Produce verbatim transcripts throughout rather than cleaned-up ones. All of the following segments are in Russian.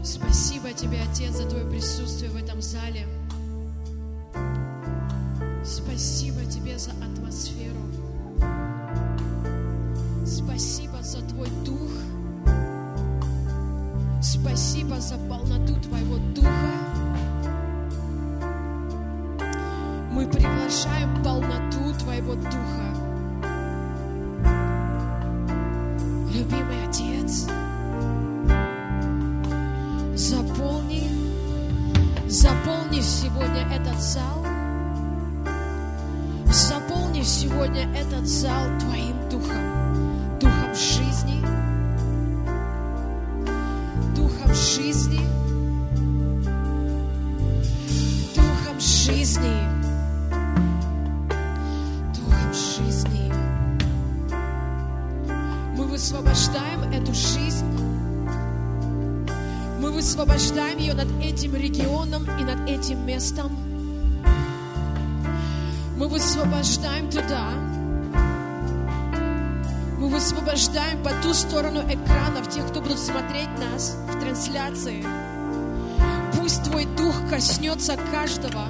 Спасибо Тебе, Отец, за Твое присутствие в этом зале. Спасибо Тебе за атмосферу. Спасибо за Твой Дух. Спасибо за полноту Твоего Духа. Мы приглашаем полноту Твоего Духа. Любимый Отец, заполни, заполни сегодня этот зал. Заполни сегодня этот зал Твоим Духом, Духом жизни, Духом жизни, Духом жизни, Духом жизни. Мы высвобождаем эту жизнь, мы высвобождаем ее над этим регионом и над этим местом. Мы высвобождаем туда. Мы высвобождаем по ту сторону экранов тех, кто будут смотреть нас в трансляции. Пусть Твой Дух коснется каждого.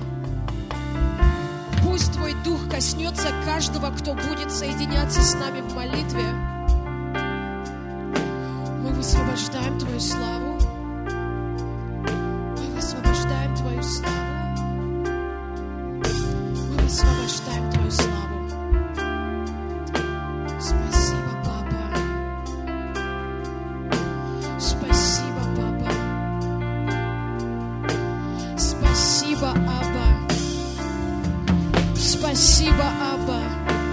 Пусть Твой Дух коснется каждого, кто будет соединяться с нами в молитве. Мы высвобождаем Твою славу. Мы высвобождаем Твою славу. Освобождаем Твою славу. Спасибо, Папа. Спасибо, Папа. Спасибо, Абба. Спасибо, Абба.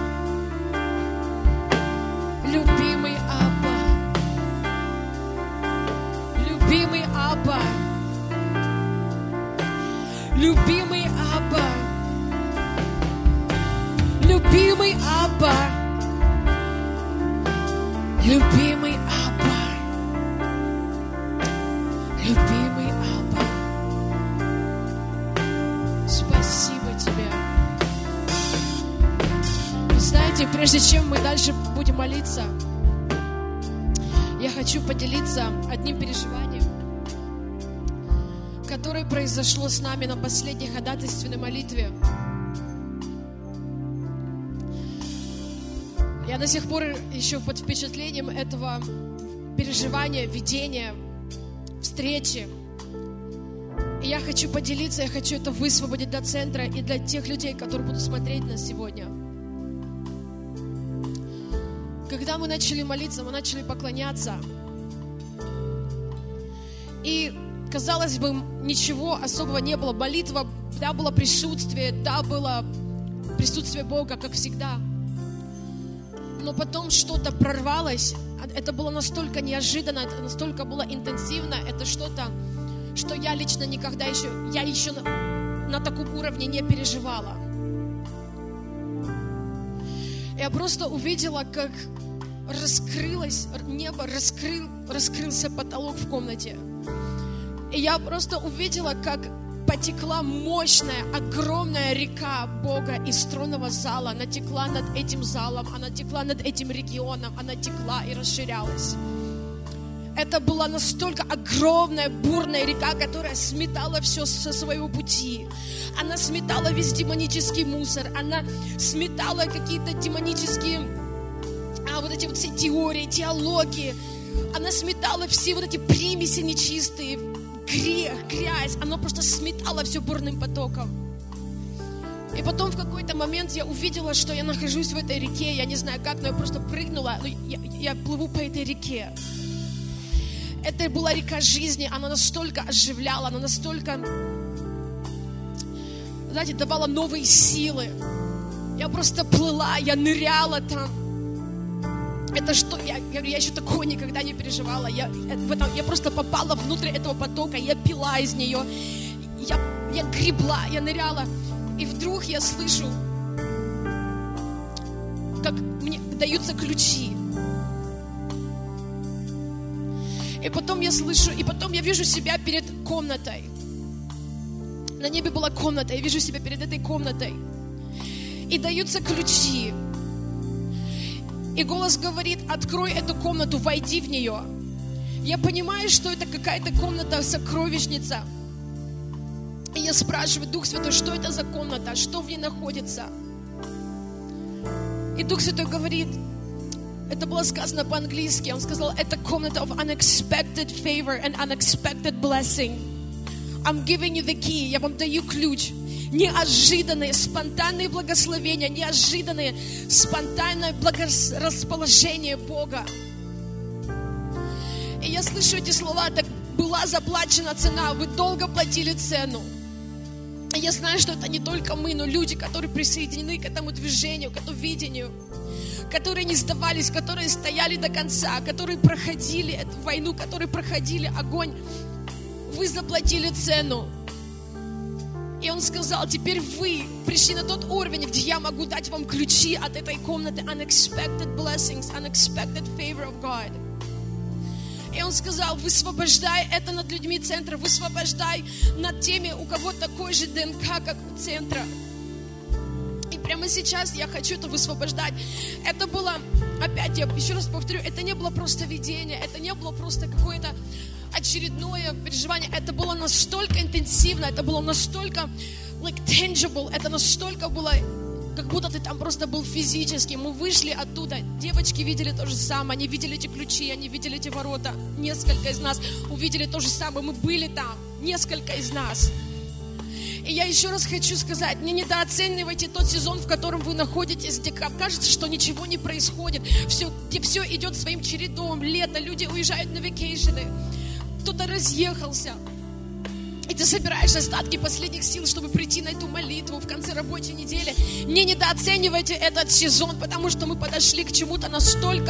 Любимый Абба. Любимый Абба. Любимый Абба. Любимый Абба, любимый Абба, любимый Абба, спасибо Тебе. Вы знаете, прежде чем мы дальше будем молиться, я хочу поделиться одним переживанием, которое произошло с нами на последней ходатайственной молитве. Я до сих пор еще под впечатлением этого переживания, видения, встречи. И я хочу поделиться, я хочу это высвободить до центра и для тех людей, которые будут смотреть нас сегодня. Когда мы начали молиться, мы начали поклоняться. И, казалось бы, ничего особого не было. Молитва, да, было присутствие, да, было присутствие Бога, как всегда. Но потом что-то прорвалось. Это было настолько неожиданно, это настолько было интенсивно. Это что-то, что я лично никогда еще, я еще на, на таком уровне не переживала. Я просто увидела, как раскрылось небо, раскрыл, раскрылся потолок в комнате. И я просто увидела, как потекла мощная, огромная река Бога из тронного зала. Она текла над этим залом, она текла над этим регионом, она текла и расширялась. Это была настолько огромная, бурная река, которая сметала все со своего пути. Она сметала весь демонический мусор, она сметала какие-то демонические, а, вот эти вот все теории, теологии. Она сметала все вот эти примеси нечистые, грех, грязь, оно просто сметало все бурным потоком. И потом в какой-то момент я увидела, что я нахожусь в этой реке, я не знаю как, но я просто прыгнула, я, я плыву по этой реке. Это была река жизни, она настолько оживляла, она настолько, знаете, давала новые силы. Я просто плыла, я ныряла там. Это что? Я, я, я еще такого никогда не переживала. Я, в этом, я просто попала внутрь этого потока, я пила из нее, я, я гребла, я ныряла. И вдруг я слышу, как мне даются ключи. И потом я слышу, и потом я вижу себя перед комнатой. На небе была комната, я вижу себя перед этой комнатой. И даются ключи. И голос говорит: открой эту комнату, войди в нее. Я понимаю, что это какая-то комната-сокровищница. И я спрашиваю, Дух Святой, что это за комната, что в ней находится? И Дух Святой говорит, это было сказано по-английски, Он сказал, это комната of unexpected favor and unexpected blessing. I'm giving you the key, я вам даю ключ. Неожиданные, спонтанные благословения, неожиданные, спонтанное благорасположение Бога. И я слышу эти слова, так была заплачена цена, вы долго платили цену. И я знаю, что это не только мы, но люди, которые присоединены к этому движению, к этому видению, которые не сдавались, которые стояли до конца, которые проходили эту войну, которые проходили огонь. Вы заплатили цену. И Он сказал, теперь вы пришли на тот уровень, где я могу дать вам ключи от этой комнаты. Unexpected blessings, unexpected favor of God. И Он сказал, высвобождай это над людьми центра, высвобождай над теми, у кого такой же ДНК, как у центра. И прямо сейчас я хочу это высвобождать. Это было, опять я еще раз повторю, это не было просто видение, это не было просто какое-то очередное переживание. Это было настолько интенсивно, это было настолько like tangible, это настолько было, как будто ты там просто был физически. Мы вышли оттуда, девочки видели то же самое, они видели эти ключи, они видели эти ворота. Несколько из нас увидели то же самое, мы были там, несколько из нас. И я еще раз хочу сказать, не недооценивайте тот сезон, в котором вы находитесь, где кажется, что ничего не происходит, все, где все идет своим чередом, лето, люди уезжают на вакейшены, кто-то разъехался. И ты собираешь остатки последних сил, чтобы прийти на эту молитву в конце рабочей недели. Не недооценивайте этот сезон, потому что мы подошли к чему-то настолько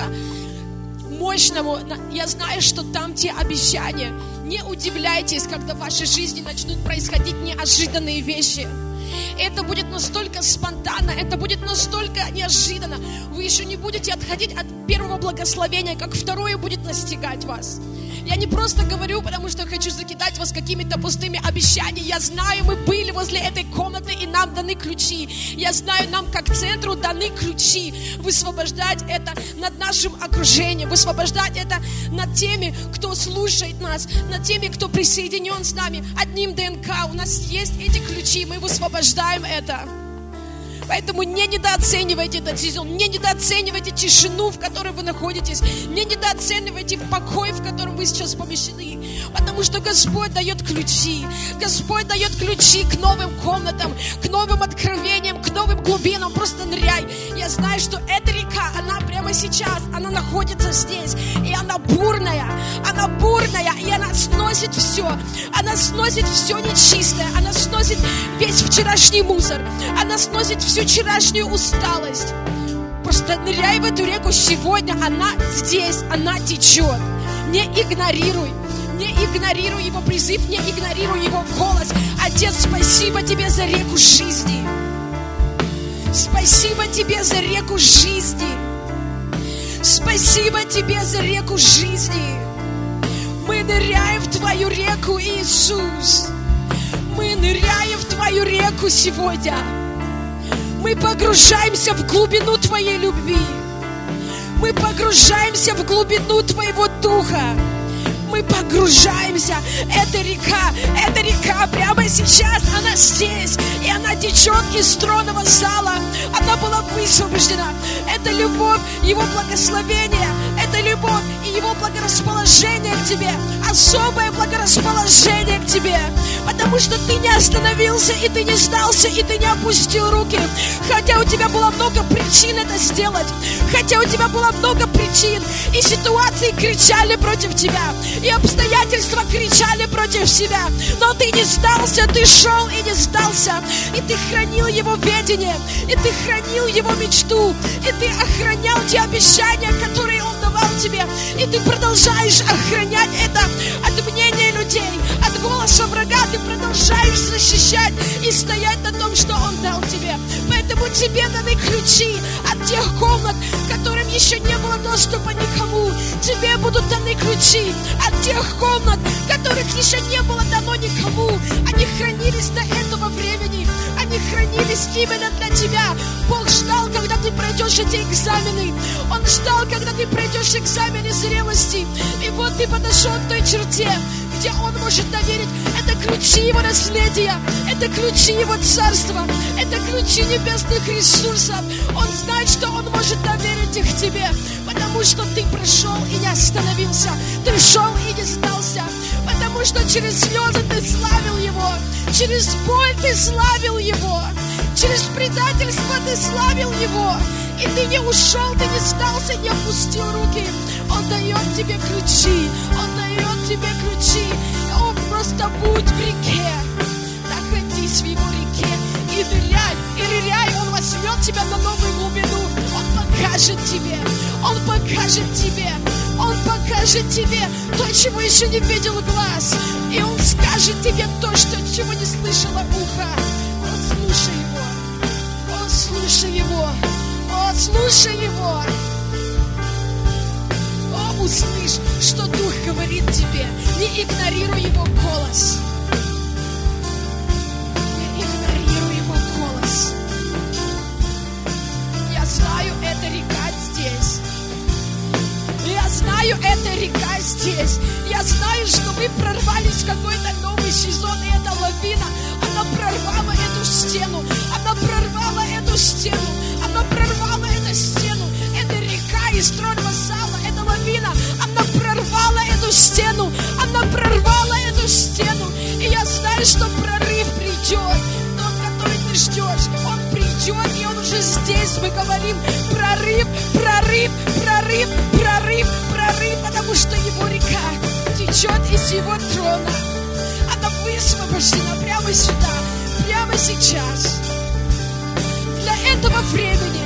мощному. Я знаю, что там те обещания. Не удивляйтесь, когда в вашей жизни начнут происходить неожиданные вещи. Это будет настолько спонтанно, это будет настолько неожиданно. Вы еще не будете отходить от первого благословения, как второе будет настигать вас. Я не просто говорю, потому что хочу закидать вас какими-то пустыми обещаниями. Я знаю, мы были возле этой комнаты, и нам даны ключи. Я знаю, нам как центру даны ключи. Высвобождать это над нашим окружением, высвобождать это над теми, кто слушает нас, над теми, кто присоединен с нами. Одним ДНК у нас есть эти ключи, мы высвобождаем это. Поэтому не недооценивайте этот сезон, не недооценивайте тишину, в которой вы находитесь, не недооценивайте покой, в котором вы сейчас помещены, потому что Господь дает ключи, Господь дает ключи к новым комнатам, к новым откровениям, к новым глубинам. Просто ныряй. Я знаю, что эта река, она прямо сейчас, она находится здесь, и она бурная, она бурная, и она сносит все, она сносит все нечистое, она сносит весь вчерашний мусор, она сносит всю вчерашнюю усталость. Просто ныряй в эту реку сегодня, она здесь, она течет. Не игнорируй, не игнорируй его призыв, не игнорируй его голос. Отец, спасибо тебе за реку жизни. Спасибо тебе за реку жизни. Спасибо тебе за реку жизни. Мы ныряем в твою реку, Иисус. Мы ныряем в твою реку сегодня. Мы погружаемся в глубину Твоей любви. Мы погружаемся в глубину Твоего Духа. Мы погружаемся. Эта река, эта река прямо сейчас, она здесь. И она течет из тронного зала. Она была высвобождена. Это любовь, Его благословение. Это любовь и Его благорасположение к тебе. Особое благорасположение к тебе. Потому что ты не остановился, и ты не сдался, и ты не опустил руки. Хотя у тебя было много причин это сделать. Хотя у тебя было много причин. И ситуации кричали против тебя. И обстоятельства кричали против себя. Но ты не сдался, ты шел и не сдался. И ты хранил Его ведение. И ты хранил Его мечту. И ты охранял те обещания, которые Он давал тебе. И ты продолжаешь охранять это от мнения людей, от голоса врага. Ты продолжаешь защищать и стоять на том, что Он дал тебе. Поэтому тебе даны ключи от тех комнат, к которым еще не было доступа никому. Тебе будут даны ключи от тех комнат, которых еще не было дано никому. Они хранились до этого времени. они хранились именно для тебя. Бог ждал, когда ты пройдешь эти экзамены. Он ждал, когда ты пройдешь экзамены зрелости. И вот ты подошел к той черте, где Он может доверить. Это ключи Его наследия, это ключи Его царства, это ключи небесных ресурсов. Он знает, что Он может доверить их тебе, потому что ты прошел и не остановился, ты шел и не сдался, потому что через слезы ты славил Его, через боль ты славил Его, через предательство ты славил Его, и ты не ушел, ты не сдался, не опустил руки. Он дает тебе ключи, Он дает тебе ключи. О, просто будь в реке, находись в Его реке и ныряй, и ныряй. Он возьмет тебя на новую глубину. Он покажет тебе, Он покажет тебе, Он покажет тебе то, чего еще не видел глаз. И Он скажет тебе то, что, чего не слышало ухо. О, слушай Его, о, слушай Его, о, слушай Его. О, услышь, что Дух говорит тебе. Не игнорируй Его голос. Не игнорируй Его голос. Я знаю, эта река здесь. Я знаю, эта река здесь. Я знаю, что вы прорвались в какой-то новый сезон, и эта лавина, она прорвала эту стену. Она прорвала эту стену. Она прорвала эту стену. Это река из тронного зала, эта лавина, она прорвала эту стену. Она прорвала эту стену. И я знаю, что прорыв придет. Тот, который ты ждешь, он придет, и он уже здесь. Мы говорим прорыв, прорыв, прорыв, прорыв, прорыв, потому что Его река течет из Его трона. Она высвобождена прямо сюда, прямо сейчас. Для этого времени,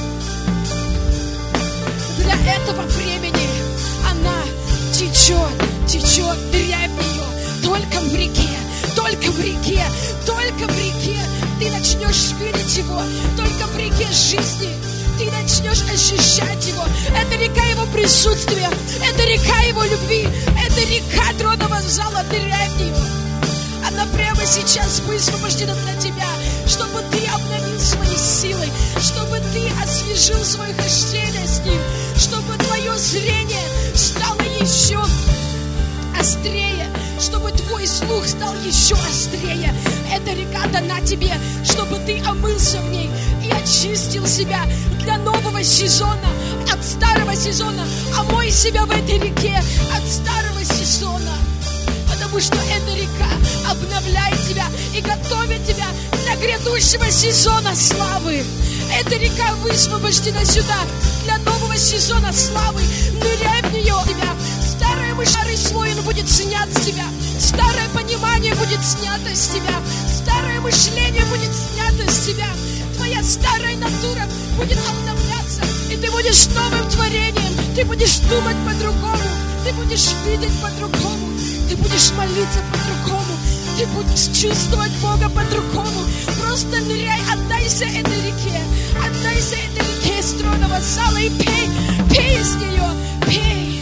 для этого времени она течет, течет, ныряй в нее. Только в реке, только в реке, только в реке ты начнешь видеть Его. Только в реке жизни ты начнешь ощущать Его. Это река Его присутствия, это река Его любви, это река тронного зала, ныряй в нее. Она прямо сейчас высвобождена для тебя, чтобы ты обновил свои силы, чтобы ты освежил свое хождение с Ним, чтобы твое зрение стало еще острее, чтобы твой слух стал еще острее. Эта река дана тебе, чтобы ты омылся в ней и очистил себя для нового сезона, от старого сезона. Омой себя в этой реке от старого сезона, потому что эта река обновляет тебя и готовит тебя для грядущего сезона славы. Эта река высвобождена сюда для нового сезона славы. Ныряй в нее, тебя. Старый мышарый слой будет снят с тебя. Старое понимание будет снято с тебя. Старое мышление будет снято с тебя. Твоя старая натура будет обновляться, и ты будешь новым творением. Ты будешь думать по-другому. Ты будешь видеть по-другому. Ты будешь молиться по-другому. Ты будешь чувствовать Бога по-другому. Просто ныряй, отдайся этой реке. Отдайся этой реке из тронного зала и пей. Пей из нее. Пей.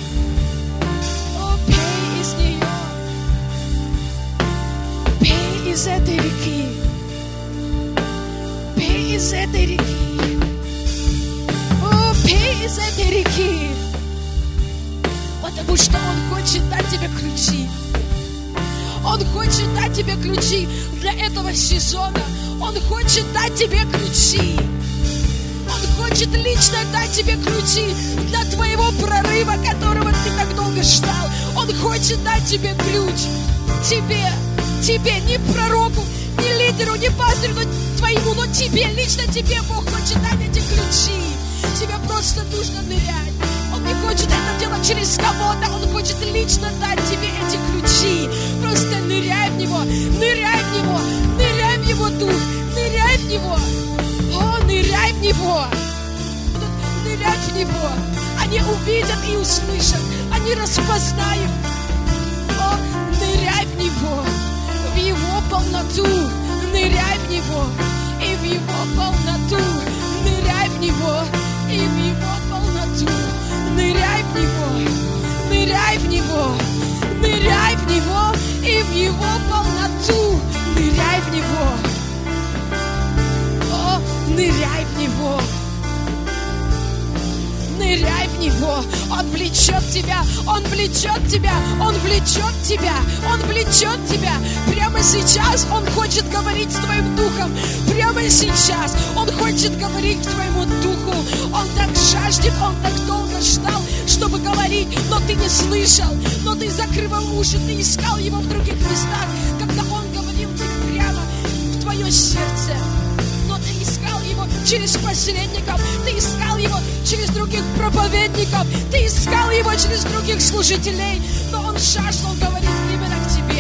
О, пей из нее. Пей из этой реки. Пей из этой реки. О, пей из этой реки. Потому что Он хочет дать тебе ключи. Он хочет дать тебе ключи для этого сезона. Он хочет дать тебе ключи. Он хочет лично дать тебе ключи для твоего прорыва, которого ты так долго ждал. Он хочет дать тебе ключ. Тебе, тебе, не пророку, не лидеру, не пастырю, но твоему, но тебе, лично тебе Бог хочет дать эти ключи. Тебе просто нужно нырять. Он не хочет это делать через кого-то. Он хочет лично дать тебе эти ключи. Просто ныряй в Него, ныряй в Него, ныряй в Его Дух, ныряй в Него. О, ныряй в Него. Нырять в Него. Они увидят и услышат. Они распознают. О, ныряй в Него. В Его полноту. Ныряй в Него. И в Его полноту. Ныряй в Него. И в Его полноту. Ныряй в Него. Ныряй в Него. Ныряй в Него. И в Его полноту. Ныряй в Него. Него. Он влечет тебя, Он влечет тебя, Он влечет тебя, Он влечет тебя. Прямо сейчас Он хочет говорить с твоим духом. Прямо сейчас Он хочет говорить к твоему духу. Он так жаждет, Он так долго ждал, чтобы говорить, но ты не слышал, но ты закрывал уши, ты искал Его в других местах, когда Он говорил тебе прямо в твое сердце. Но ты искал Его через посредников, ты искал Его через других проповедников, ты искал Его через других служителей, но Он жаждал говорить именно к тебе.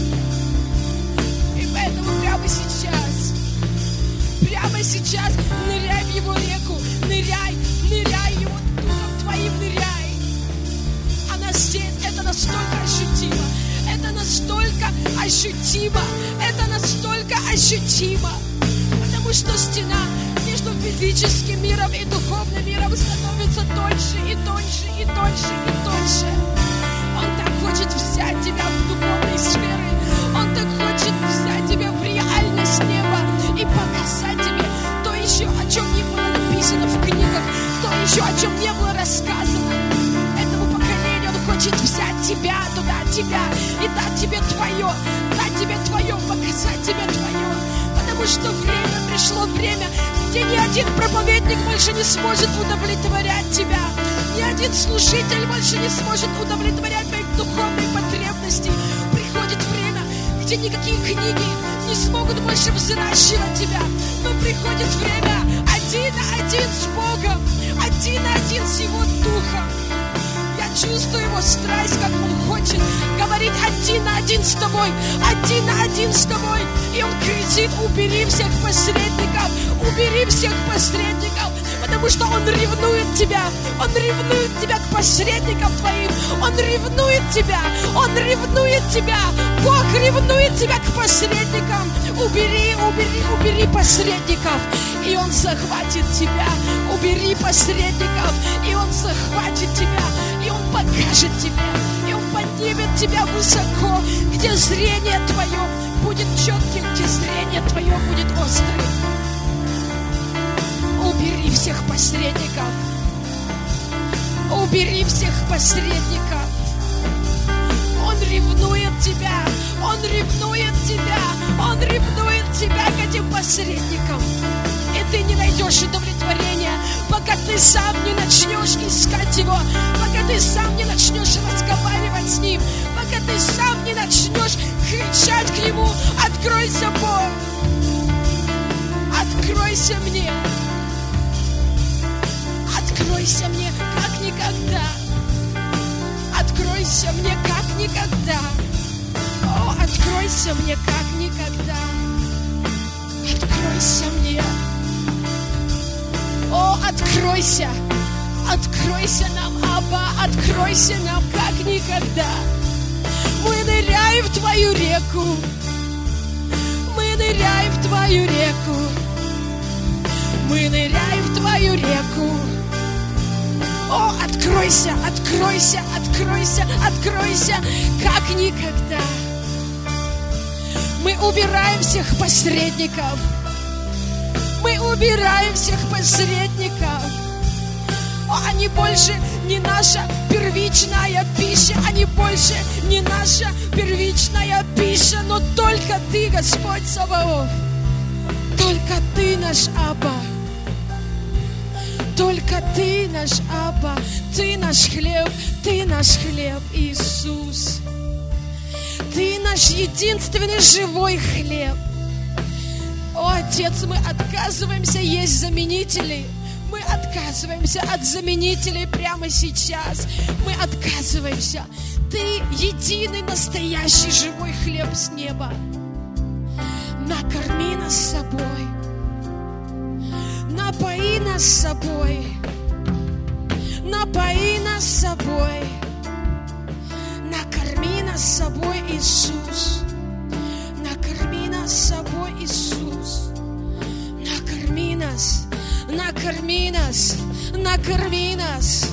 И поэтому прямо сейчас, прямо сейчас ныряй в Его реку, ныряй, ныряй Его духом твоим, ныряй. Она здесь, это настолько ощутимо, это настолько ощутимо, это настолько ощутимо. Потому что стена между физическим миром и духовным миром становится тоньше и тоньше и тоньше и тоньше. Он так хочет взять тебя в духовные сферы. Он так хочет взять тебя в реальность неба и показать тебе то еще, о чем не было написано в книгах, то еще, о чем не было рассказано. Этому поколению Он хочет взять тебя туда, тебя, и дать тебе твое, дать тебе твое, показать тебе твое. Потому что время, пришло время, где ни один проповедник больше не сможет удовлетворять тебя. Ни один служитель больше не сможет удовлетворять твои духовные потребности. Приходит время, где никакие книги не смогут больше взращивать тебя. Но приходит время один на один с Богом, один на один с Его Духом. Я чувствую Его страсть, как Он хочет говорить один на один с тобой, один на один с тобой. И Он кричит: убери всех посредников, убери всех посредников, потому что Он ревнует тебя, Он ревнует тебя к посредникам твоим, Он ревнует тебя, Он ревнует тебя, Бог ревнует тебя к посредникам. Убери, убери, убери посредников, и Он захватит тебя. Убери посредников, и Он захватит тебя, и Он покажет тебе, и Он поднимет тебя высоко, где зрение твое будет четким, где зрение твое будет острым. Убери всех посредников. Убери всех посредников. Он ревнует тебя. Он ревнует тебя. Он ревнует тебя к этим посредникам. И ты не найдешь удовлетворения, пока ты сам не начнешь искать Его, пока ты сам не начнешь разговаривать с Ним, пока ты сам не начнешь кричать к Нему: откройся, Бог, откройся мне, откройся мне как никогда, откройся мне как никогда, о, откройся мне как никогда, откройся мне, о, откройся, откройся нам, Абба, откройся нам как никогда. Мы ныряем в Твою реку, мы ныряем в Твою реку, мы ныряем в Твою реку. О, откройся, откройся, откройся, откройся, как никогда. Мы убираем всех посредников, мы убираем всех посредников. О, они больше не наша первичная пища, они больше не наша первичная пища, но только Ты, Господь Саваоф, только Ты наш Абба, только Ты наш Абба, Ты наш хлеб, Ты наш хлеб, Иисус. Ты наш единственный живой хлеб. О, Отец, мы отказываемся есть заменители. Мы отказываемся от заменителей прямо сейчас. Мы отказываемся. Ты единый настоящий живой хлеб с неба. Накорми нас собой. Напои нас собой. Напои нас собой. Накорми нас собой, Иисус. Накорми нас собой, Иисус. Накорми нас. Накорми нас, накорми нас.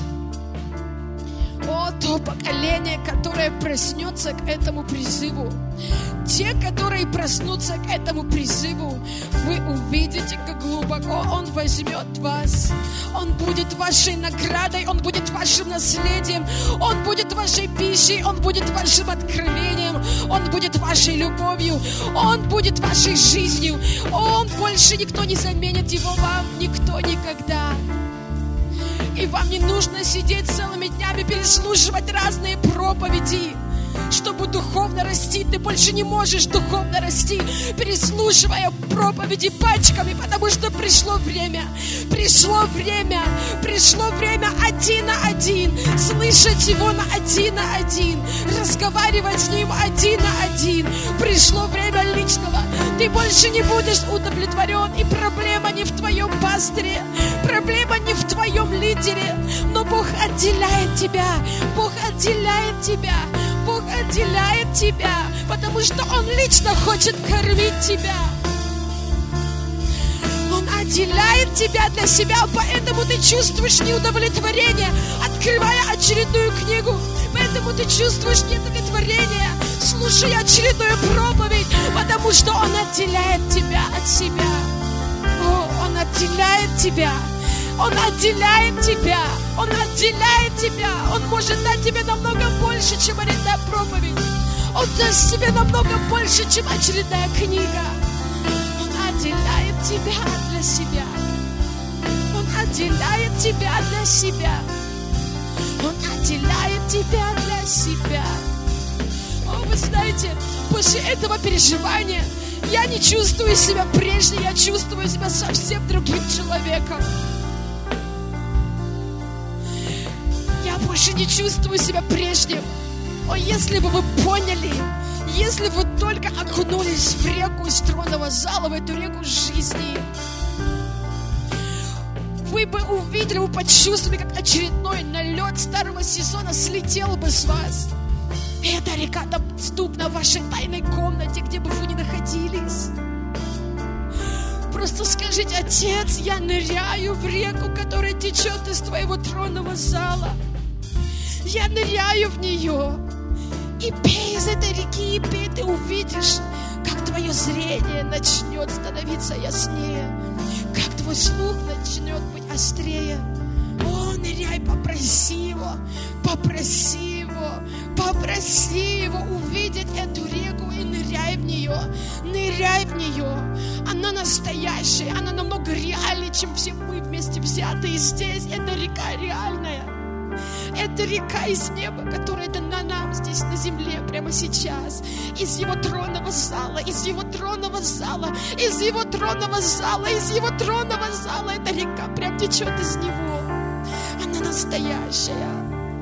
О, то поколение, которое проснется к этому призыву. те, которые проснутся к этому призыву, вы увидите, как глубоко Он возьмет вас. Он будет вашей наградой, Он будет вашим наследием, Он будет вашей пищей, Он будет вашим откровением, Он будет вашей любовью, Он будет вашей жизнью. Он больше никто не заменит Его вам, никто никогда. И вам не нужно сидеть целыми днями, переслушивать разные проповеди, чтобы духовно расти. Ты больше не можешь духовно расти, переслушивая проповеди пачками, потому что пришло время, пришло время, пришло время один на один, слышать Его на один на один, разговаривать с Ним один на один. Пришло время личного. Ты больше не будешь удовлетворен, и проблема не в твоем пастыре, проблема не в твоем лидере, но Бог отделяет тебя, Бог отделяет тебя, Бог отделяет тебя, потому что Он лично хочет кормить тебя. Он отделяет тебя для себя, поэтому ты чувствуешь неудовлетворение, открывая очередную книгу. Поэтому ты чувствуешь неудовлетворение, слушая очередную проповедь, потому что Он отделяет тебя от себя. О, Он отделяет тебя. Он отделяет тебя. Он отделяет тебя. Он может дать тебе намного больше, чем очередная проповедь. Он даст тебе намного больше, чем очередная книга. Он отделяет тебя для себя. Он отделяет тебя для себя. Он отделяет тебя для себя. О, вы знаете, после этого переживания я не чувствую себя прежней, я чувствую себя совсем другим человеком. Я больше не чувствую себя прежним. О, если бы вы поняли, если бы вы только окунулись в реку из тронного зала, в эту реку жизни, вы бы увидели, вы почувствовали, как очередной налет старого сезона слетел бы с вас. И эта река доступна в вашей тайной комнате, где бы вы ни находились. Просто скажите: Отец, я ныряю в реку, которая течет из твоего тронного зала. Я ныряю в нее. И пей из этой реки, и пей, ты увидишь, как твое зрение начнет становиться яснее, как твой слух начнет быть острее. О, ныряй, попроси Его, попроси Его, попроси Его увидеть эту реку и ныряй в нее, ныряй в нее. Она настоящая, она намного реальнее, чем все мы вместе взятые здесь. Эта река реальная. Это река из неба, которая дана нам здесь на земле прямо сейчас. Из Его тронного зала, из Его тронного зала, из Его тронного зала, из Его тронного зала. Эта река прям течет из Него. Она настоящая.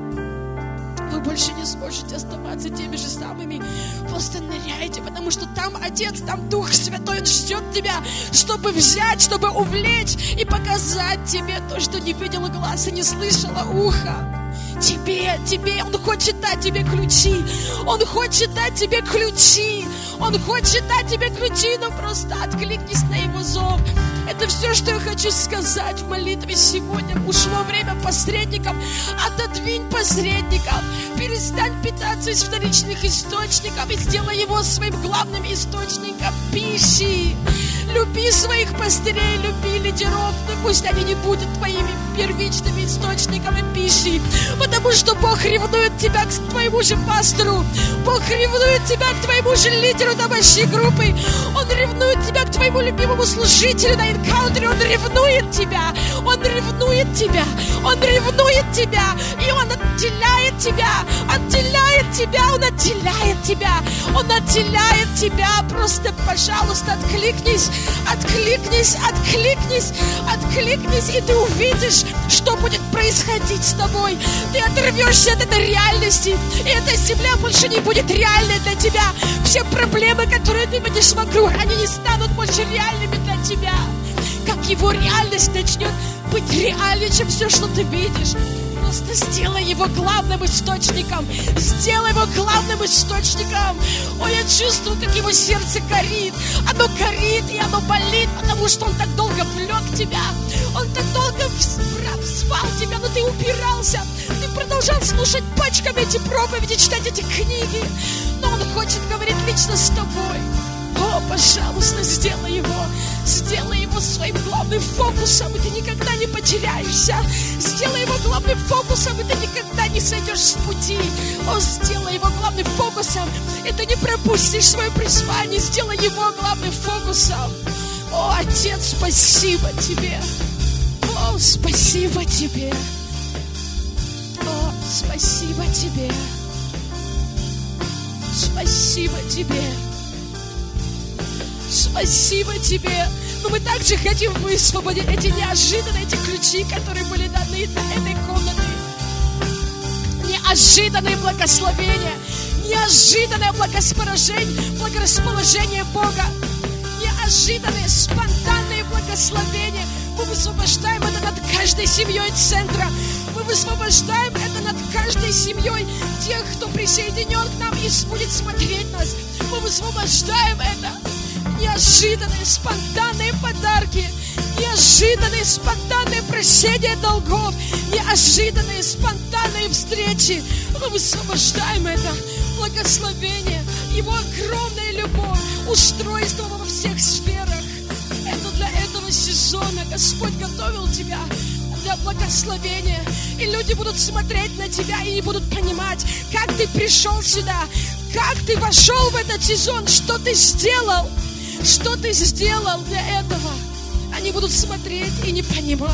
Вы больше не сможете оставаться теми же самыми. Просто ныряйте, потому что там Отец, там Дух Святой, Он ждет тебя, чтобы взять, чтобы увлечь и показать тебе то, что не видела глаз и не слышала ухо. Тебе, тебе, Он хочет дать тебе ключи. Он хочет дать тебе ключи. Он хочет дать тебе ключи, но просто откликнись на Его зов. Это все, что я хочу сказать в молитве сегодня. Ушло время посредников. Отодвинь посредников. Перестань питаться из вторичных источников и сделай его своим главным источником пищи. Люби своих пастырей, люби лидеров, но пусть они не будут твоими первичными источниками пищи, потому что Бог ревнует тебя к твоему же пастору, Бог ревнует тебя к твоему же лидеру домашней группы, Он ревнует тебя к твоему любимому служителю на энкаунтере, Он ревнует тебя, Он ревнует тебя, Он ревнует тебя, и Он отделяет тебя, отделяет тебя, Он отделяет тебя, Он отделяет тебя. Просто, пожалуйста, откликнись, откликнись, откликнись, откликнись, и ты увидишь, что будет происходить с тобой. Ты оторвешься от этой реальности, и эта земля больше не будет реальной для тебя. Все проблемы, которые ты видишь вокруг, они не станут больше реальными для тебя. Как Его реальность начнет быть реальнее, чем все, что ты видишь. Просто сделай Его главным источником. Сделай Его главным источником. Ой, я чувствую, как Его сердце горит. Оно горит, и оно болит, потому что Он так долго влек тебя. Он так долго звал тебя, но ты упирался. Ты продолжал слушать пачками эти проповеди, читать эти книги. Но Он хочет говорить лично с тобой. О, пожалуйста, сделай его. Сделай его своим главным фокусом, и ты никогда не потеряешься. Сделай его главным фокусом, и ты никогда не сойдешь с пути. О, сделай его главным фокусом, и ты не пропустишь свое призвание. Сделай его главным фокусом. О, Отец, спасибо Тебе. О, спасибо Тебе. О, спасибо Тебе. Спасибо Тебе. Спасибо Тебе. Но мы также хотим высвободить эти неожиданные, эти ключи, которые были даны для этой комнаты. Неожиданные благословения, неожиданное благорасположение, благорасположение Бога, неожиданные, спонтанные благословения. Мы высвобождаем это над каждой семьей центра. Мы высвобождаем это над каждой семьей тех, кто присоединен к нам и будет смотреть нас. Мы высвобождаем это. Неожиданные, спонтанные подарки, неожиданные, спонтанные прощения долгов, неожиданные, спонтанные встречи. Мы высвобождаем это благословение, Его огромная любовь, устройство во всех сферах. Это для этого сезона Господь готовил тебя для благословения. И люди будут смотреть на тебя и будут понимать, как ты пришел сюда, как ты вошел в этот сезон, что ты сделал. Что ты сделал для этого? Они будут смотреть и не понимать.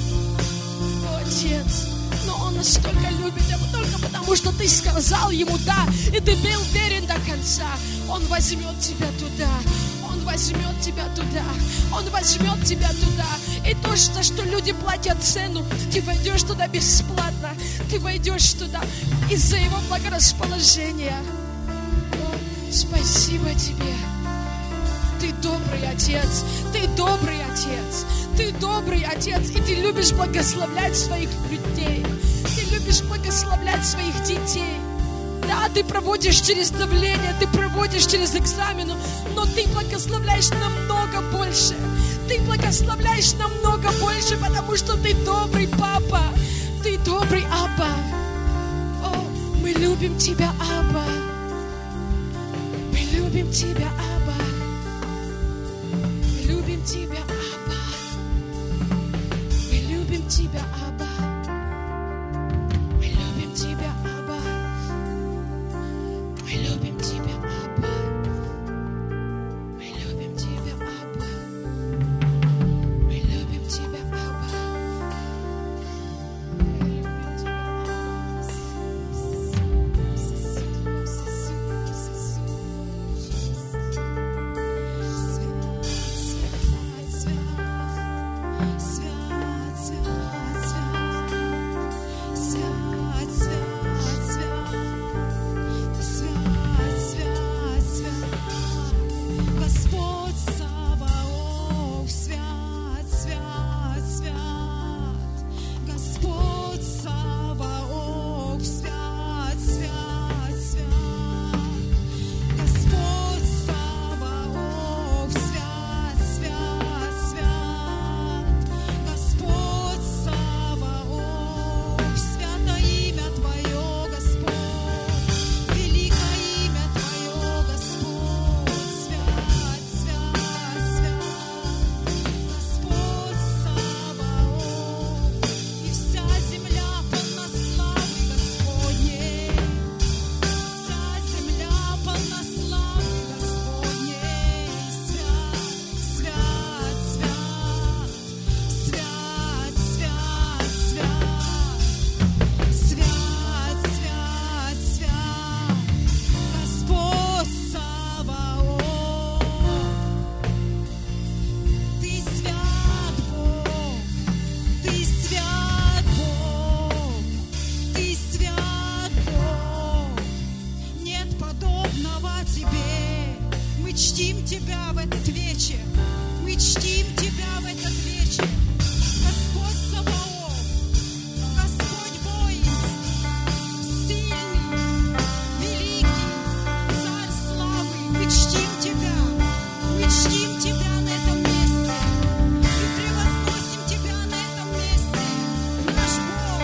О, Отец, но Он настолько любит его только потому, что ты сказал Ему «да», и ты был верен до конца. Он возьмет тебя туда. Он возьмет тебя туда. Он возьмет тебя туда. И то, за что люди платят цену, ты войдешь туда бесплатно. Ты войдешь туда из-за Его благорасположения. О, спасибо Тебе. Ты добрый Отец, Ты добрый Отец, Ты добрый Отец, и Ты любишь благословлять своих людей, Ты любишь благословлять своих детей. Да, Ты проводишь через давление, Ты проводишь через экзамены, но Ты благословляешь намного больше. Ты благословляешь намного больше, потому что Ты добрый Папа, Ты добрый Абба. О, мы любим Тебя, Абба. Мы любим Тебя, Абба. Мы любим Тебя, Абба. Мы любим Тебя, Абба. Мы любим Тебя, Абба. Мы любим Тебя, Абба. Мы любим Тебя, Абба. Мы любим Тебя, Абба.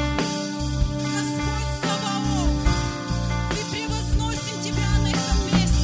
Месте.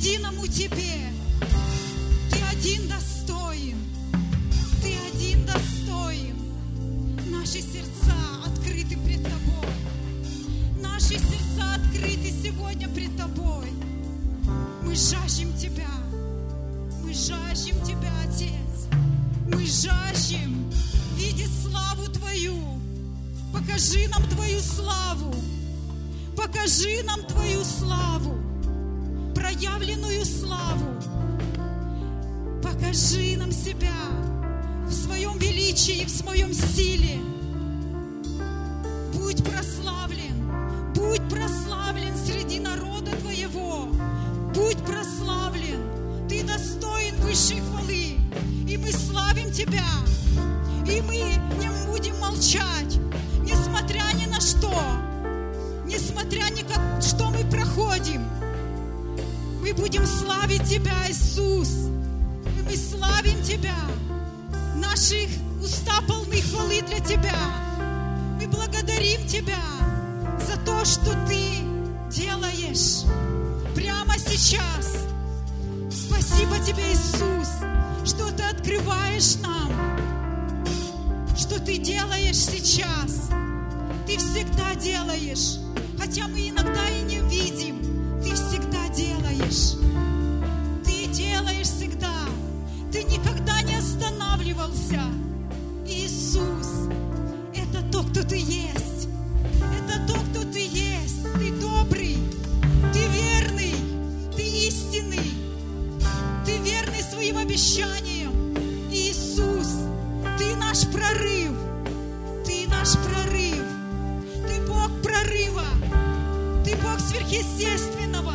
единому Тебе. Ты один достоин. Ты один достоин. Наши сердца открыты пред Тобой. Наши сердца открыты сегодня пред Тобой. Мы жаждем Тебя. Мы жаждем Тебя, Отец. Мы жаждем видеть славу Твою. Покажи нам Твою славу. Покажи нам Твою славу. Проявленную славу. Покажи нам себя в своем величии, в своем силе. Будь прославлен. Будь прославлен среди народа Твоего. Будь прославлен. Ты достоин высшей хвалы. И мы славим Тебя. И мы не будем молчать, несмотря ни на что, несмотря ни на что мы проходим. Мы будем славить Тебя, Иисус. И мы славим Тебя. Наши уста полны хвалы для Тебя. Мы благодарим Тебя за то, что Ты делаешь прямо сейчас. Спасибо Тебе, Иисус, что Ты открываешь нам, что Ты делаешь сейчас. Ты всегда делаешь, хотя мы иногда и не видим. Ты всегда делаешь. Ты делаешь всегда. Ты никогда не останавливался. Иисус, это то, кто Ты есть. Это то, кто Ты есть. Ты добрый, Ты верный, Ты истинный. Ты верный своим обещаниям. Иисус, Ты наш прорыв. Ты наш прорыв. Ты Бог прорыва. Ты Бог сверхъестественного.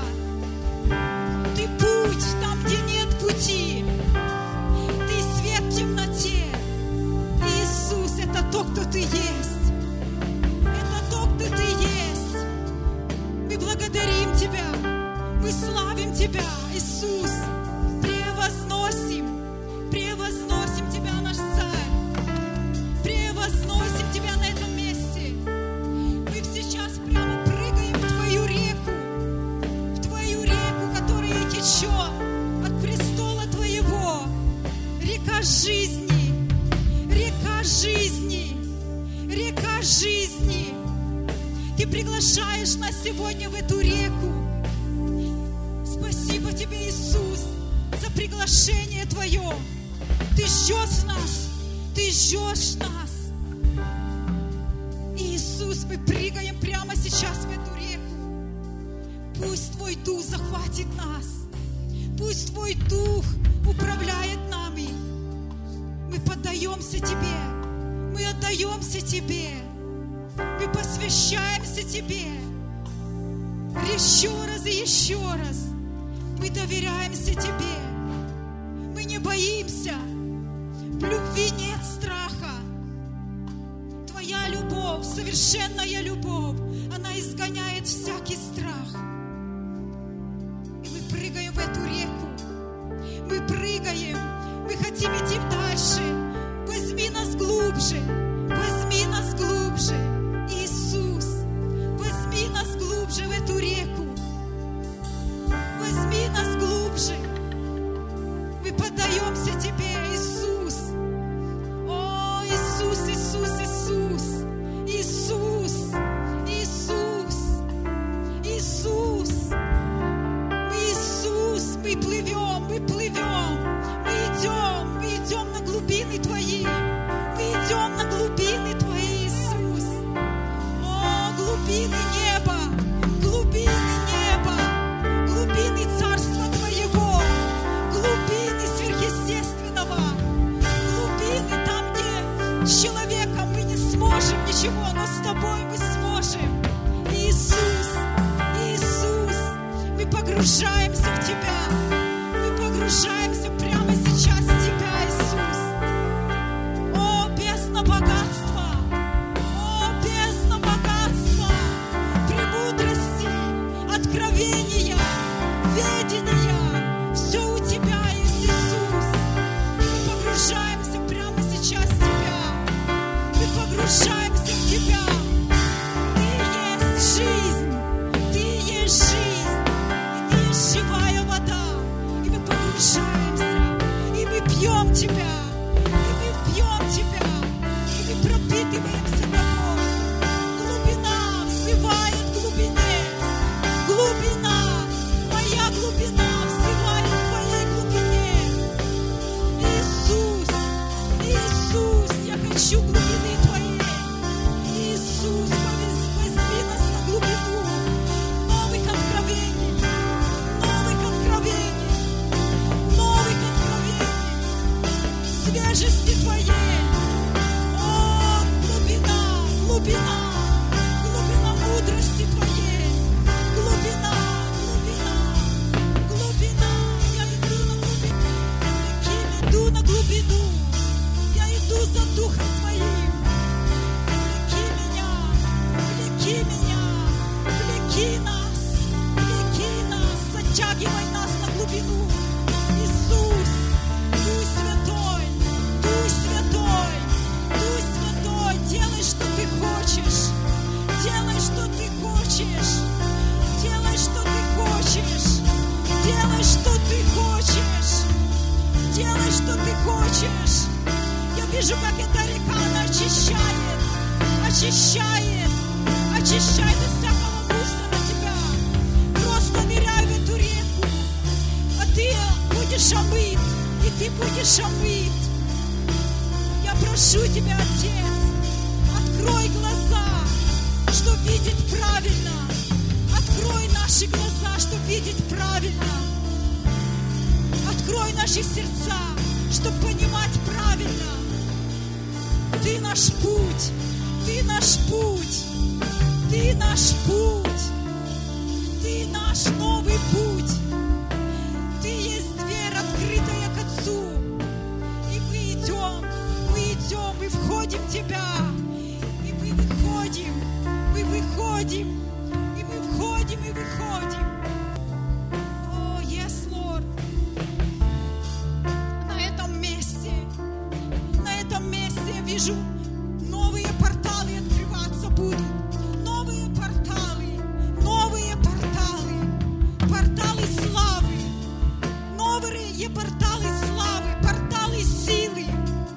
Ты путь там, где нет пути. Ты свет в темноте. Иисус, это то, кто Ты есть. Это то, кто Ты есть. Мы благодарим Тебя. Мы славим Тебя, Иисус. Превозносим. Превозносим Тебя, наш Царь. Превозносим Тебя на этом месте. Мы сейчас прямо прыгаем в Твою реку. В Твою реку, которая течет от престола Твоего. Река жизни. Река жизни. Река жизни. Ты приглашаешь нас сегодня в эту реку. Спасибо Тебе, Иисус, за приглашение Твое. Ты ждешь нас. Ты ждешь нас. Иисус, мы прыгаем прямо сейчас в эту реку. Пусть Твой Дух захватит нас. Пусть Твой Дух управляет нами. Мы поддаемся Тебе. Мы отдаемся Тебе. Мы посвящаемся Тебе. Еще раз и еще раз. Мы доверяемся Тебе. Мы не боимся. В любви нет страха. Твоя любовь, совершенная любовь, она изгоняет всякий страх. И мы прыгаем в эту реку. Мы прыгаем. Мы хотим идти дальше. Возьми нас глубже. Возьми нас глубже. Иисус, возьми нас глубже в эту реку. Возьми нас глубже. Мы поддаемся Тебе, Иисус. О, Иисус, Иисус, Иисус. Иисус, Иисус, Иисус. Мы Иисус, мы плывем, мы плывем. Мы идем, мы идем на глубины Твои. Мы идем на глубины Твои, Иисус. О, глубины неба, глубины неба, глубины Царства Твоего, глубины сверхъестественного, глубины там, где с человеком мы не сможем ничего, но с Тобой мы сможем. Иисус, Иисус, мы погружаемся в Тебя, мы погружаемся прямо сейчас в Тебя, Иисус. О, бездна богатства, о, бездна богатства, премудрости, откровения, ведения, все у Тебя есть, Иисус. Мы погружаемся прямо сейчас в Тебя. Мы погружаемся в Тебя. Ты есть жизнь, Ты есть жизнь, и Ты есть живая вода. Тебя, и мы пьем Тебя, и мы пропитываемся Тобой. Глубина взывает к глубине, глубина, моя глубина взывает к Твоей глубине. Иисус, Иисус, я хочу глубины Твоей. Иисус, возьми нас на глубину новых откровений, новых откровений, новых откровений, свежести Твоей. О, глубина, глубина, глубина мудрости Твоей, глубина, глубина, глубина. Я иду на глубину, я иду на глубину, я иду за Духом Твоим. Влеки меня, влеки меня, влеки нас, влеки нас, затягивай нас на глубину. Иисус, Дух Святой, Дух Святой, Дух Святой, делай, что Ты хочешь, делай, что Ты хочешь, делай, что Ты хочешь, делай, что Ты хочешь, делай, что Ты хочешь. Я вижу, как эта река, она очищает, очищает, очищает из всякого мусора тебя. Просто ныряй в эту реку, а ты будешь омыт, и ты будешь омыт. Я прошу Тебя, Отец, открой глаза, чтобы видеть правильно. Открой наши глаза, чтобы видеть правильно. Открой наши сердца, чтобы понимать правильно. Ты наш путь, Ты наш путь, Ты наш путь, Ты наш новый путь. Ты есть дверь, открытая к Отцу. И мы идем, мы идем, мы входим в Тебя. И мы выходим, мы выходим, и мы входим, и выходим. О, yes, Lord. На этом месте, на этом месте я вижу, новые порталы открываться будут. Новые порталы, новые порталы, порталы славы, новые порталы славы, порталы силы,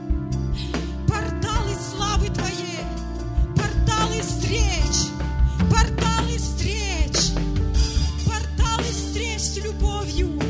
порталы славы Твоей, порталы встреч, порталы встреч, порталы встреч с любовью.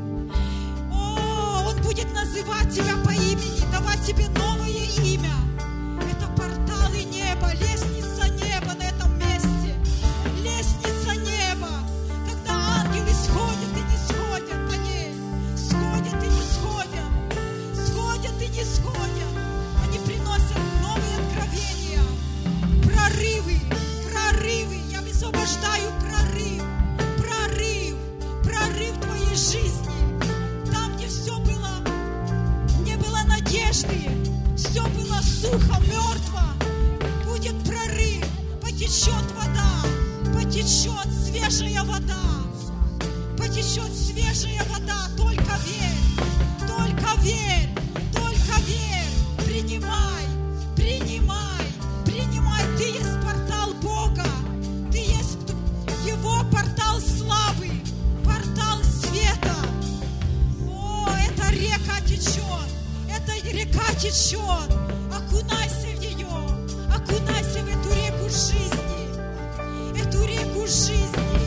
О, Он будет называть тебя по имени, давать тебе новое имя. Это порталы неба, лестница неба на этом месте. Лестница неба, когда ангелы сходят и не сходят по ней. Сходят и не сходят, сходят и не сходят. Они приносят новые откровения, прорывы, прорывы. Я высвобождаю прорыв, прорыв, прорыв в твоей жизни. Там, где все было, не было надежды, все было сухо, мертво, будет прорыв, потечет вода, потечет свежая вода, потечет свежая вода, только верь, только верь, только верь, принимай, принимай, принимай, ты есть портал Бога, ты есть Его портал славы, портал света. О, эта река течет, эта река течет, окунайся в нее, окунайся в эту реку жизни, эту реку жизни.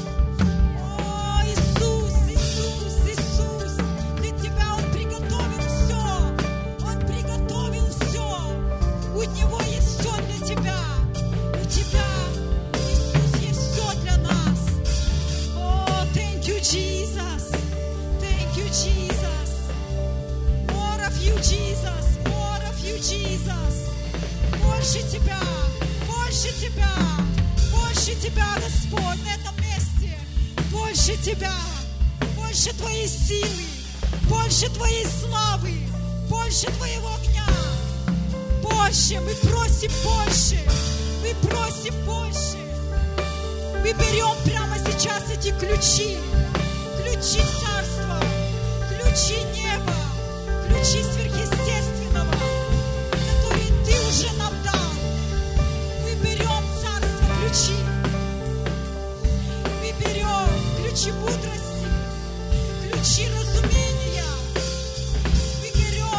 О, Иисус, Иисус, Иисус, для Тебя Он приготовил все, Он приготовил все, у Него есть все для Тебя, у Тебя, Иисус, есть все для нас. О, thank you, Jesus, thank you, Jesus, more of you, Jesus, more of you, Jesus. Больше Тебя, больше Тебя, больше Тебя, Господь, на этом месте. Больше Тебя, больше Твоей силы, больше Твоей славы, больше Твоего огня. Больше, мы просим больше, мы просим больше. Мы берем прямо сейчас эти ключи, ключи царства, ключи неба, ключи сверхъестественного, которые Ты уже нам дал. Мы берем царство, ключи. Мы берем ключи мудрости, ключи разумения. Мы берем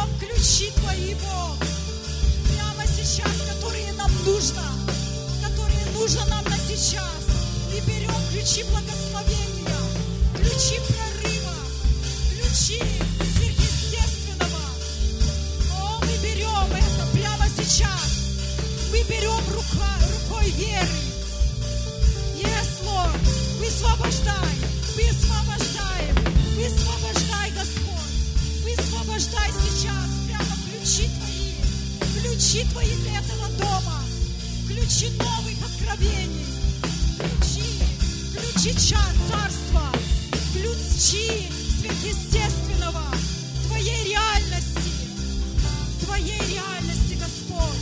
сейчас мы берем ключи благословения, ключи прорыва, ключи сверхъестественного. О, мы берем это прямо сейчас. Мы берем рука, рукой веры. Yes, Lord. Высвобождай, высвобождай, высвобождай, Господь. Высвобождай сейчас прямо ключи Твои, ключи Твои для этого дома, ключи новых откровений, ключи, ключи царства, ключи сверхъестественного, Твоей реальности, Твоей реальности, Господь.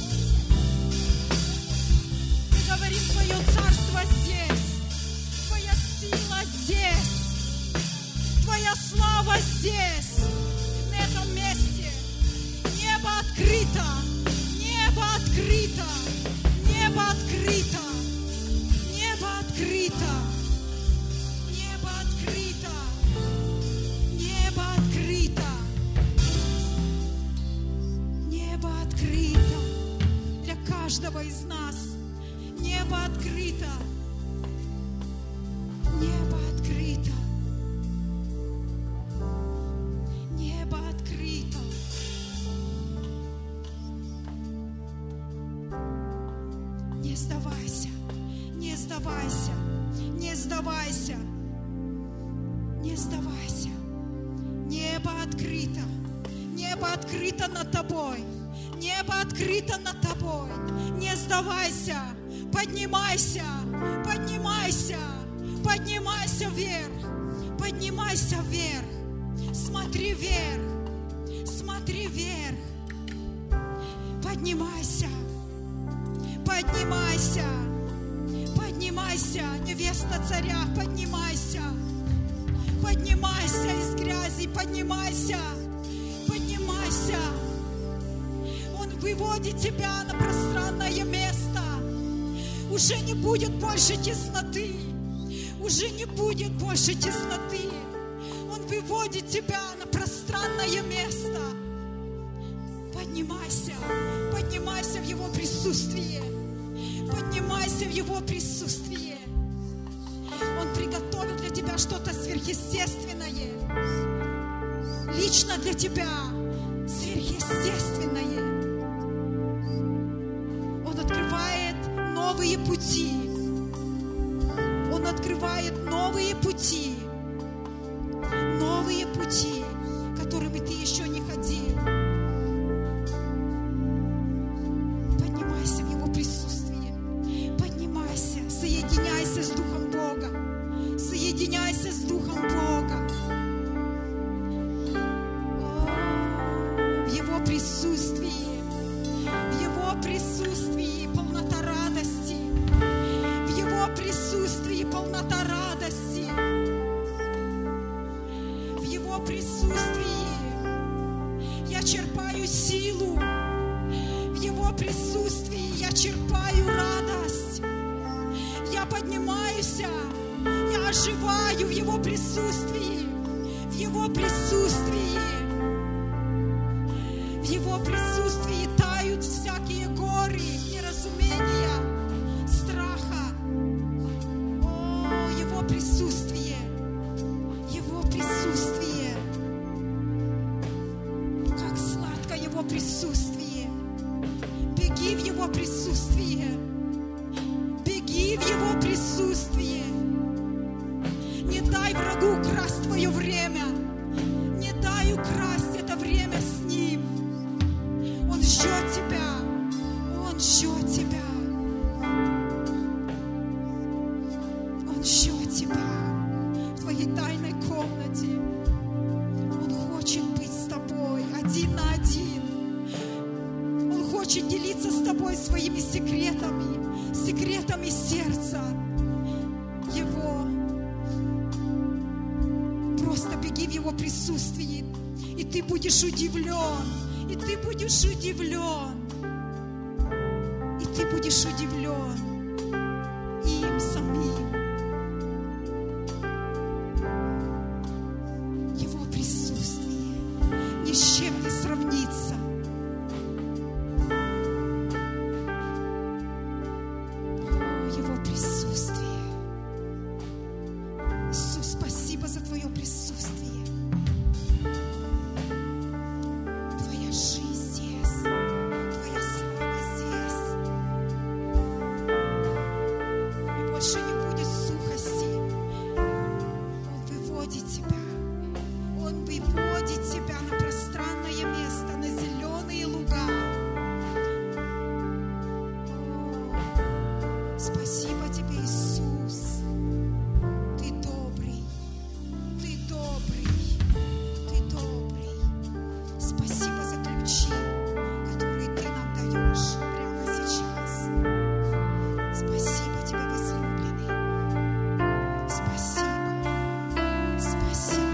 Мы говорим, Твое царство здесь, Твоя сила здесь, Твоя слава здесь, на этом месте. Небо открыто, небо открыто, небо открыто, небо открыто, небо открыто, небо открыто, небо открыто для каждого из нас. Небо открыто, небо открыто, небо открыто. Не сдавайся, не сдавайся, не сдавайся, не сдавайся. Небо открыто, небо открыто над тобой, небо открыто над тобой. Не сдавайся, поднимайся, поднимайся, поднимайся вверх, поднимайся вверх. Смотри вверх, смотри вверх. Поднимайся, поднимайся, поднимайся, невеста царя, поднимайся, поднимайся из грязи, поднимайся, поднимайся. Он выводит тебя на пространное место. Уже не будет больше тесноты, уже не будет больше тесноты. Он выводит тебя на пространное место. Поднимайся, поднимайся в Его присутствии, поднимайся в Его присутствии. Он приготовил для тебя что-то сверхъестественное, лично для тебя сверхъестественное. Он открывает новые пути, Он открывает новые пути, новые пути, которыми ты еще не ходил. Поднимайся в Его присутствии, поднимайся, соединяйся с Духом Бога, соединяйся с Духом Бога. О, в Его присутствии, в Его присутствии полнота радости, в Его присутствии полнота радости, в Его присутствии я черпаю силу, в Его присутствии я черпаю радость, я поднимаюсь, я оживаю в Его присутствии, в Его присутствии, в Его присутствии тают всякие горы, неразумения, страха. О, Его присутствие, Его присутствие, как сладко Его присутствие. Беги в Его присутствие, беги в Его присутствие. Не дай врагу украсть твое время, не дай украсть это время с Ним. Он ждет тебя, Он ждет тебя, Он ждет тебя в твоей тайной комнате. Он хочет быть с тобой один на один. Он хочет делиться с тобой своими секретами, секретами сердца Его. Просто беги в Его присутствии, и ты будешь удивлен, и ты будешь удивлен, и ты будешь удивлен им самим. Его присутствие ни с чем не сравнится. О, Его присутствие. Он выводит тебя на пространное место, на зеленые луга. О, спасибо тебе, Иисус. Ты добрый, ты добрый, ты добрый. Спасибо за ключи, которые ты нам даешь прямо сейчас. Спасибо тебе, возлюбленный. Спасибо. Спасибо.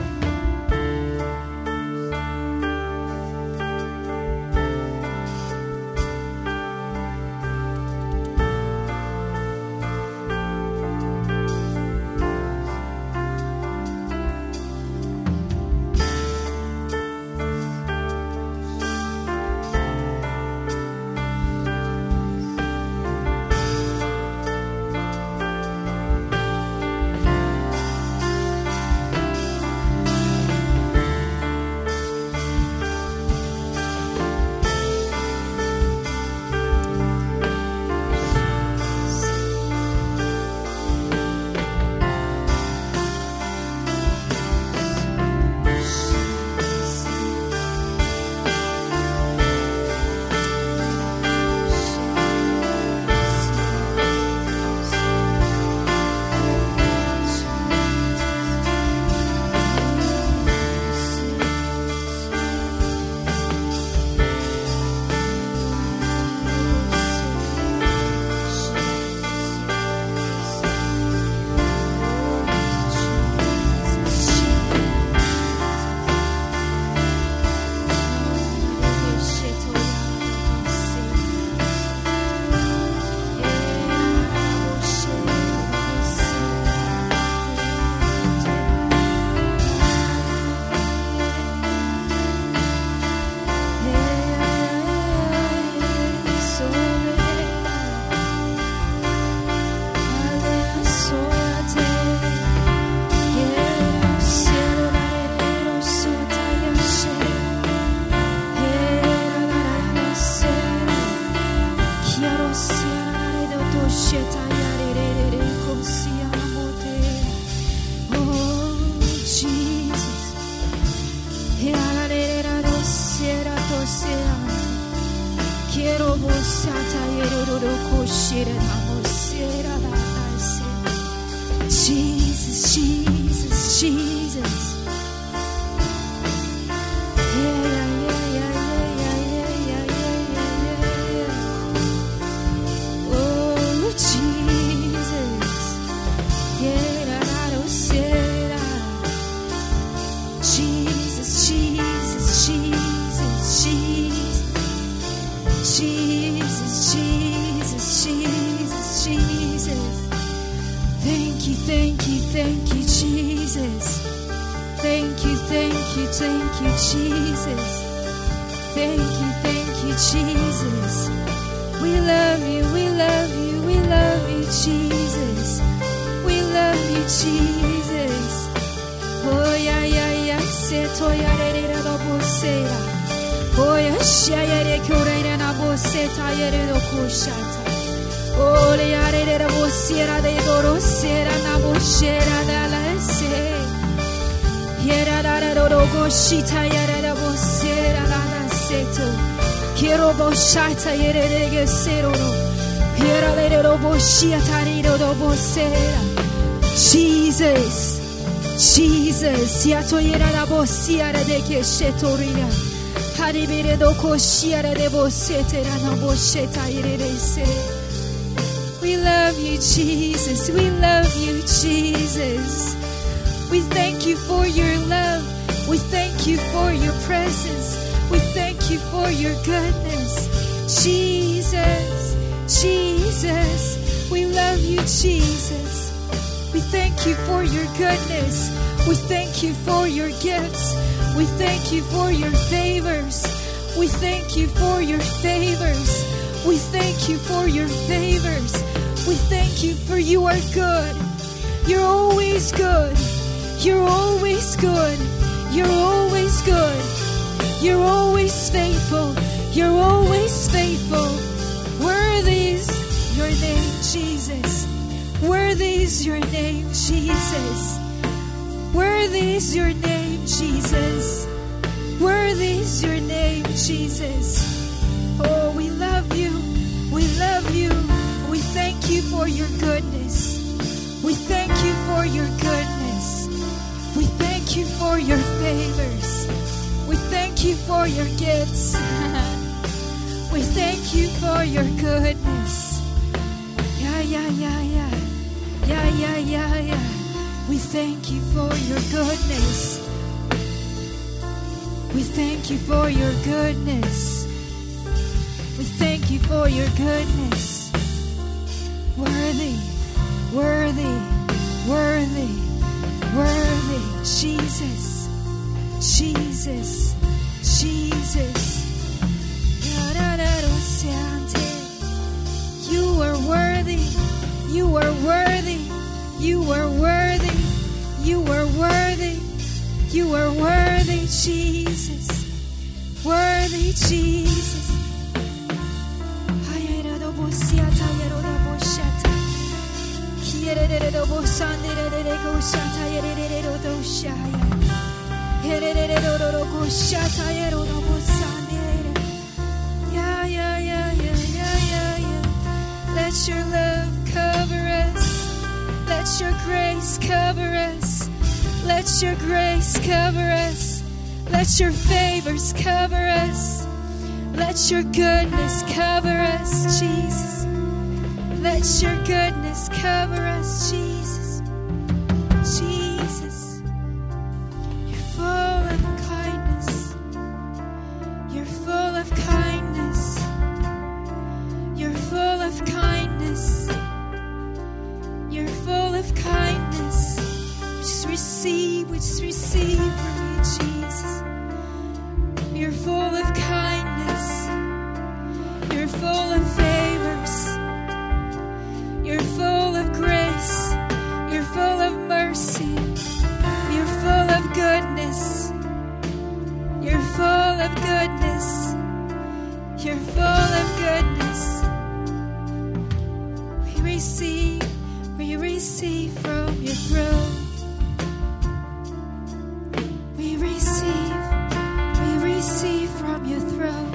Jesus, Jesus, Jesus. Yeah, yeah, yeah, yeah, yeah, yeah, yeah, yeah, yeah, yeah. Oh, Jesus. Yeah, da, da, da, say, da. Jesus, Jesus, Jesus, Jesus. Jesus, Jesus, Jesus, Jesus. Thank you, thank you, thank you, Jesus. Thank you, thank you, thank you, Jesus. Thank you, thank you, Jesus. We love you, we love you, we love you, Jesus. We love you, Jesus. Oh, yeah, yeah, yeah, se to ya re re do bosera. Oh, yeah, sha ya re kore re na boseta ya re do kushata. Oh, le ya re re bosera de doro sera na bosera da la se. Yera da da do go shita ya re da bosera da da seto. Quiero boshata ya re re ge sero. Yera le do boshita ri do bosera. Jesus. Jesus, ya to yera la bosiara de que shetoria. Haribire do koshiara de bosetera na bosheta irese. We love you, Jesus. We love you, Jesus. We thank you for your love. We thank you for your presence. We thank you for your goodness. Jesus, Jesus. We love you, Jesus. We thank you for your goodness. We thank you for your gifts. We thank you for your favors. We thank you for your favors. We thank you for your favors. We thank you for you are good. You're always good. You're always good. You're always good. You're always faithful. You're always faithful. Worthy is your name, Jesus. Worthy is your name, Jesus. Worthy is your name, Jesus. Jesus. Oh, we love you. We love you. We thank you for your goodness. We thank you for your goodness. We thank you for your favors. We thank you for your gifts. We thank you for your goodness. Yeah, yeah, yeah, yeah. Yeah, yeah, yeah, yeah. We thank you for your goodness. We thank you for your goodness. We thank you for your goodness. Worthy, worthy, worthy, worthy. Jesus, Jesus, Jesus. You are worthy. You are worthy. You are worthy. You are worthy. You are worthy, Jesus. Worthy, Jesus. Yeah, yeah, yeah, yeah, yeah, yeah, yeah. Let your love cover us. Let your grace cover us. Let your grace cover us. Let your favors cover us. Let your goodness cover us, Jesus. Let your goodness cover us, Jesus. Jesus. You're full of kindness. You're full of kindness. You're full of kindness. You're full of kindness. Just receive, we just receive from you, Jesus. You're full of kindness. You're full of favors. You're full of grace. You're full of mercy. You're full of goodness. You're full of goodness. You're full of goodness. We receive, we receive from your throne. We receive, we receive from your throne.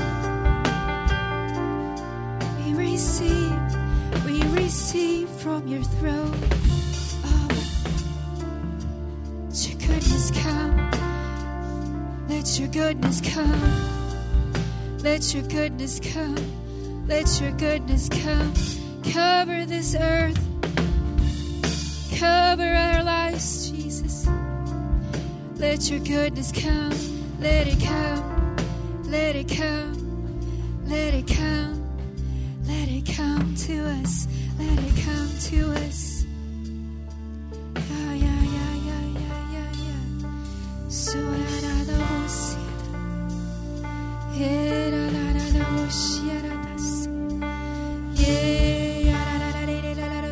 We receive, we receive from your throne. Oh, let your goodness come. Let your goodness come. Let your goodness come. Let your goodness come. Cover this earth. Cover our lives, Jesus. Let your goodness come. Let it come. Let it come. Let it come. Let it come to us. Let it come to us. Yeah, yeah, yeah, yeah, yeah, yeah, yeah. So da da da da. Yeah, da da da da. Yeah, da da da da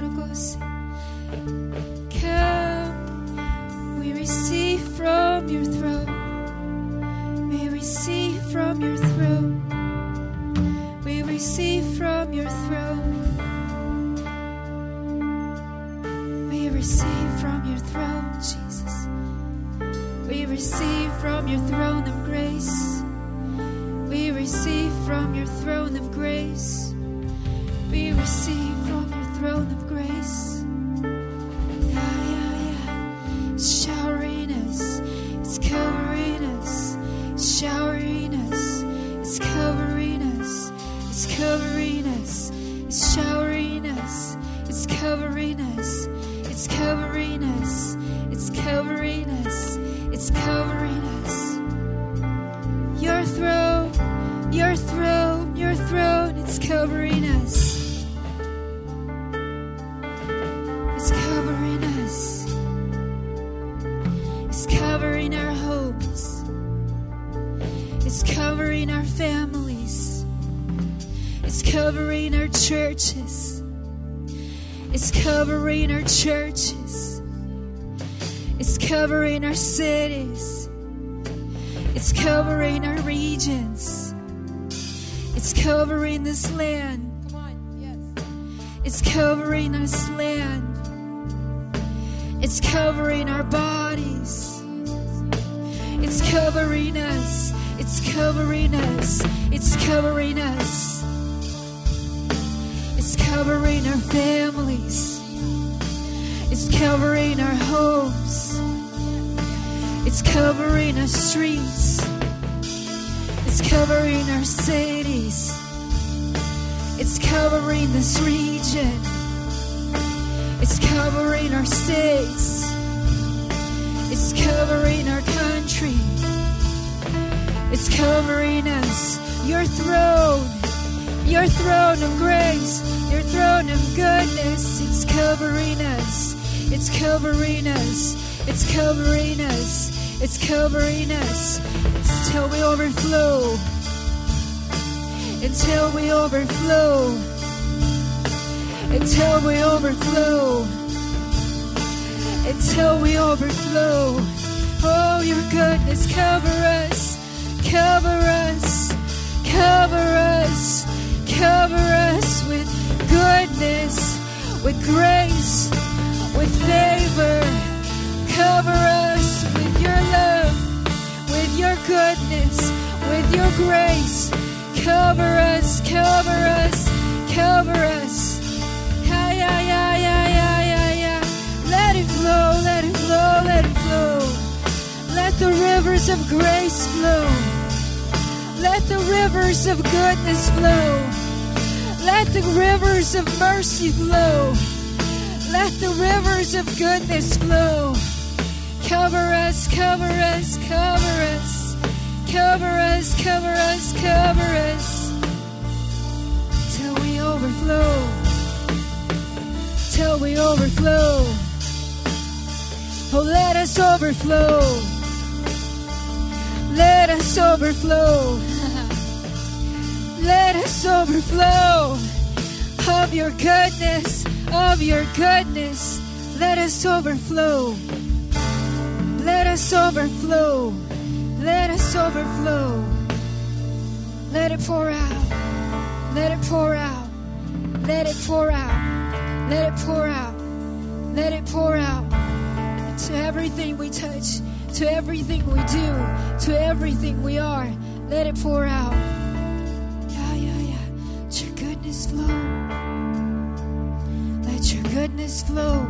da. Come, we receive from your throne. We receive from your throne. We receive from your throne. We receive from your throne, Jesus. We receive from your throne of grace. We receive from your throne of grace. We receive from your throne of grace. Yeah, yeah, yeah. It's showering us. It's covering us. It's showering us. It's covering us. It's covering us. It's showering us. It's covering us. It's covering us. It's covering us. It's covering us. Your throne, your throne, your throne, it's covering us. It's covering us. It's covering our hopes. It's covering our families. It's covering our churches. It's covering our churches. It's covering our cities. It's covering our regions. It's covering this land. Come on, yes. It's covering this land. It's covering our bodies. It's covering us. It's It's covering us. It's covering us. It's covering our families. It's covering our homes. It's covering our streets. It's covering our cities. It's covering this region. It's covering our states. It's covering our country. It's covering us. Your throne, your throne of grace, your throne of goodness. It's covering us. It's covering us. It's covering us. It's covering us. Until we overflow. Until we overflow. Until we overflow. Until we overflow. Oh, your goodness, cover us. Cover us. Cover us. Cover us with goodness, with grace, with favor. Cover us with your love, with your goodness, with your grace. Cover us, cover us, cover us. Yeah, yeah, yeah, yeah, yeah, yeah, yeah. Let it flow, let it flow, let it flow. Let the rivers of grace flow. Let the rivers of goodness flow. Let the rivers of mercy flow. Let the rivers of goodness flow. Cover us, cover us, cover us. Cover us, cover us, cover us. Till we overflow. Till we overflow. Oh, let us overflow. Let us overflow. Let us overflow of your goodness, of your goodness. Let us overflow. Let us overflow. Let us overflow. Let it pour out. Let it pour out. Let it pour out. Let it pour out. Let it pour out. To everything we touch, to everything we do, to everything we are. Let it pour out. Yeah, yeah, yeah. Let your goodness flow. Let your goodness flow.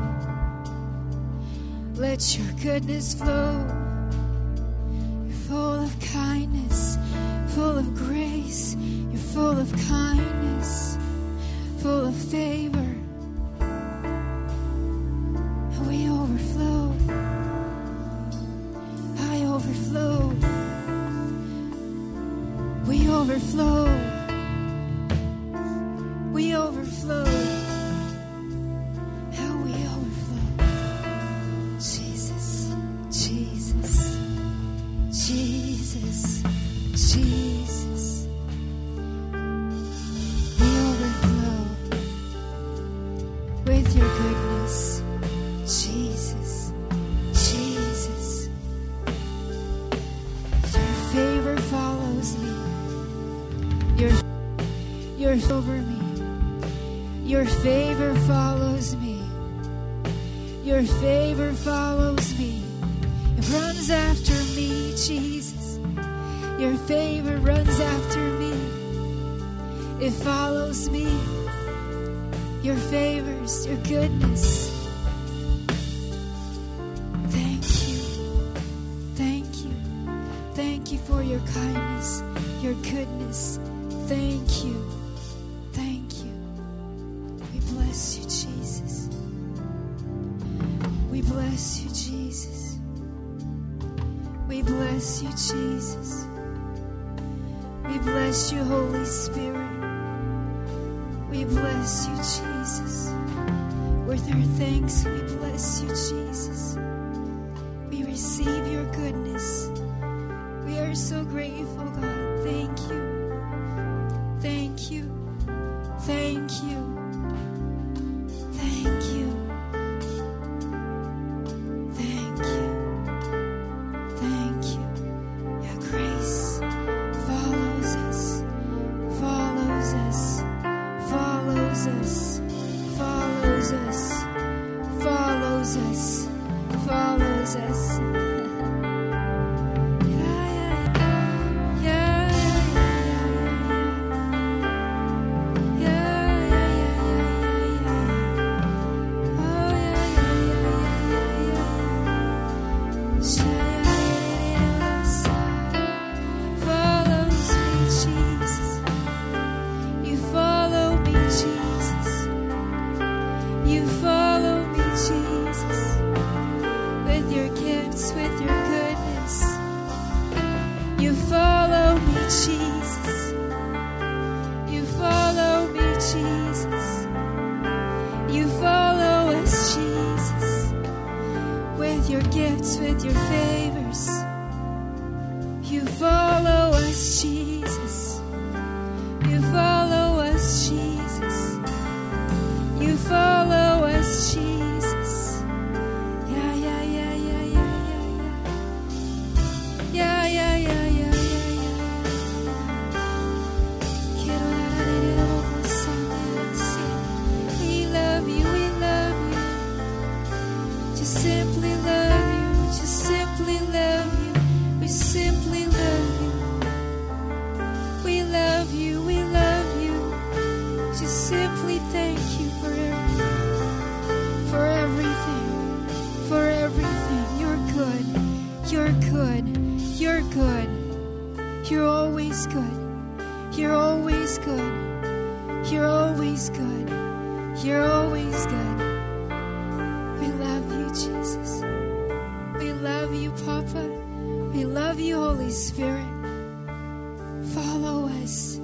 Let your goodness flow. You're full of kindness, full of grace. You're full of kindness, full of favor. And we overflow. I overflow. We overflow. We overflow. How we overflow. Jesus, Jesus, Jesus, Jesus. We overflow with your goodness. Jesus, Jesus. Your favor follows me. Your, your over me. Your favor follows me. Your favor follows me. It runs after me, Jesus. Your favor runs after me. It follows me. Your favors, your goodness. Thank you. Thank you. Thank you for your kindness, your goodness. Thank you. Thank you. We bless you, Jesus. We bless you, Jesus. We bless you, Jesus. We bless you, Holy Spirit. We bless you, Jesus. With our thanks, we bless you, Jesus. We receive your goodness. We are so grateful, God. Thank you. Thank you. Thank you. Thank you. Thank you. Thank you. Your grace follows us, follows us, follows us, follows us, follows us, follows us. Yeah, yeah, yeah. Jesus. You follow me, Jesus. You follow us, Jesus. With your gifts, with your favors. You follow us, Jesus. You follow us, Jesus. You follow us, Jesus. Yeah, yeah, yeah, yeah, yeah, yeah, yeah. Yeah, yeah, yeah, yeah, yeah, yeah. Quiero dar el ojo, Señor. We love you, we love you. Just simply love you, just simply love you. We simply love you. We love you, we love you. Just simply thank you for everything. For everything. For everything. You're good. You're good. You're good. You're always good. You're always good. You're always good. You're always good. We love you, Jesus. We love you, Papa. We love you, Holy Spirit. Follow us.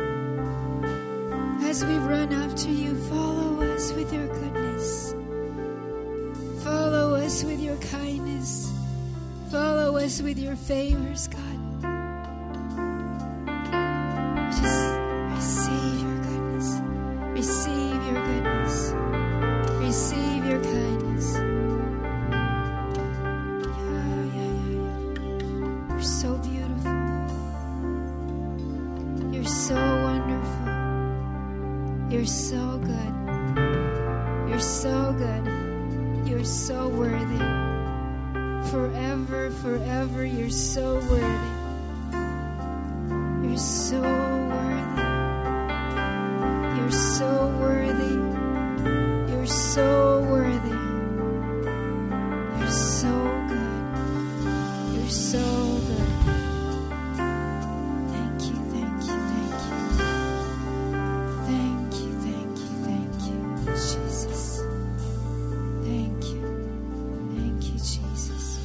As we run after you, follow us with your goodness. Follow us with your kindness. Follow us with your favors, God. Just receive your goodness. Receive your goodness. Receive your kindness. Yeah, yeah, yeah, yeah. You're so beautiful. You're so wonderful. You're so good. You're so good. You're so worthy. Forever, forever, you're so worthy. You're so worthy. You're so worthy. You're so worthy. You're so good. You're so good. Thank you, thank you, thank you. Thank you, thank you, thank you, Jesus. Thank you. Thank you, Jesus.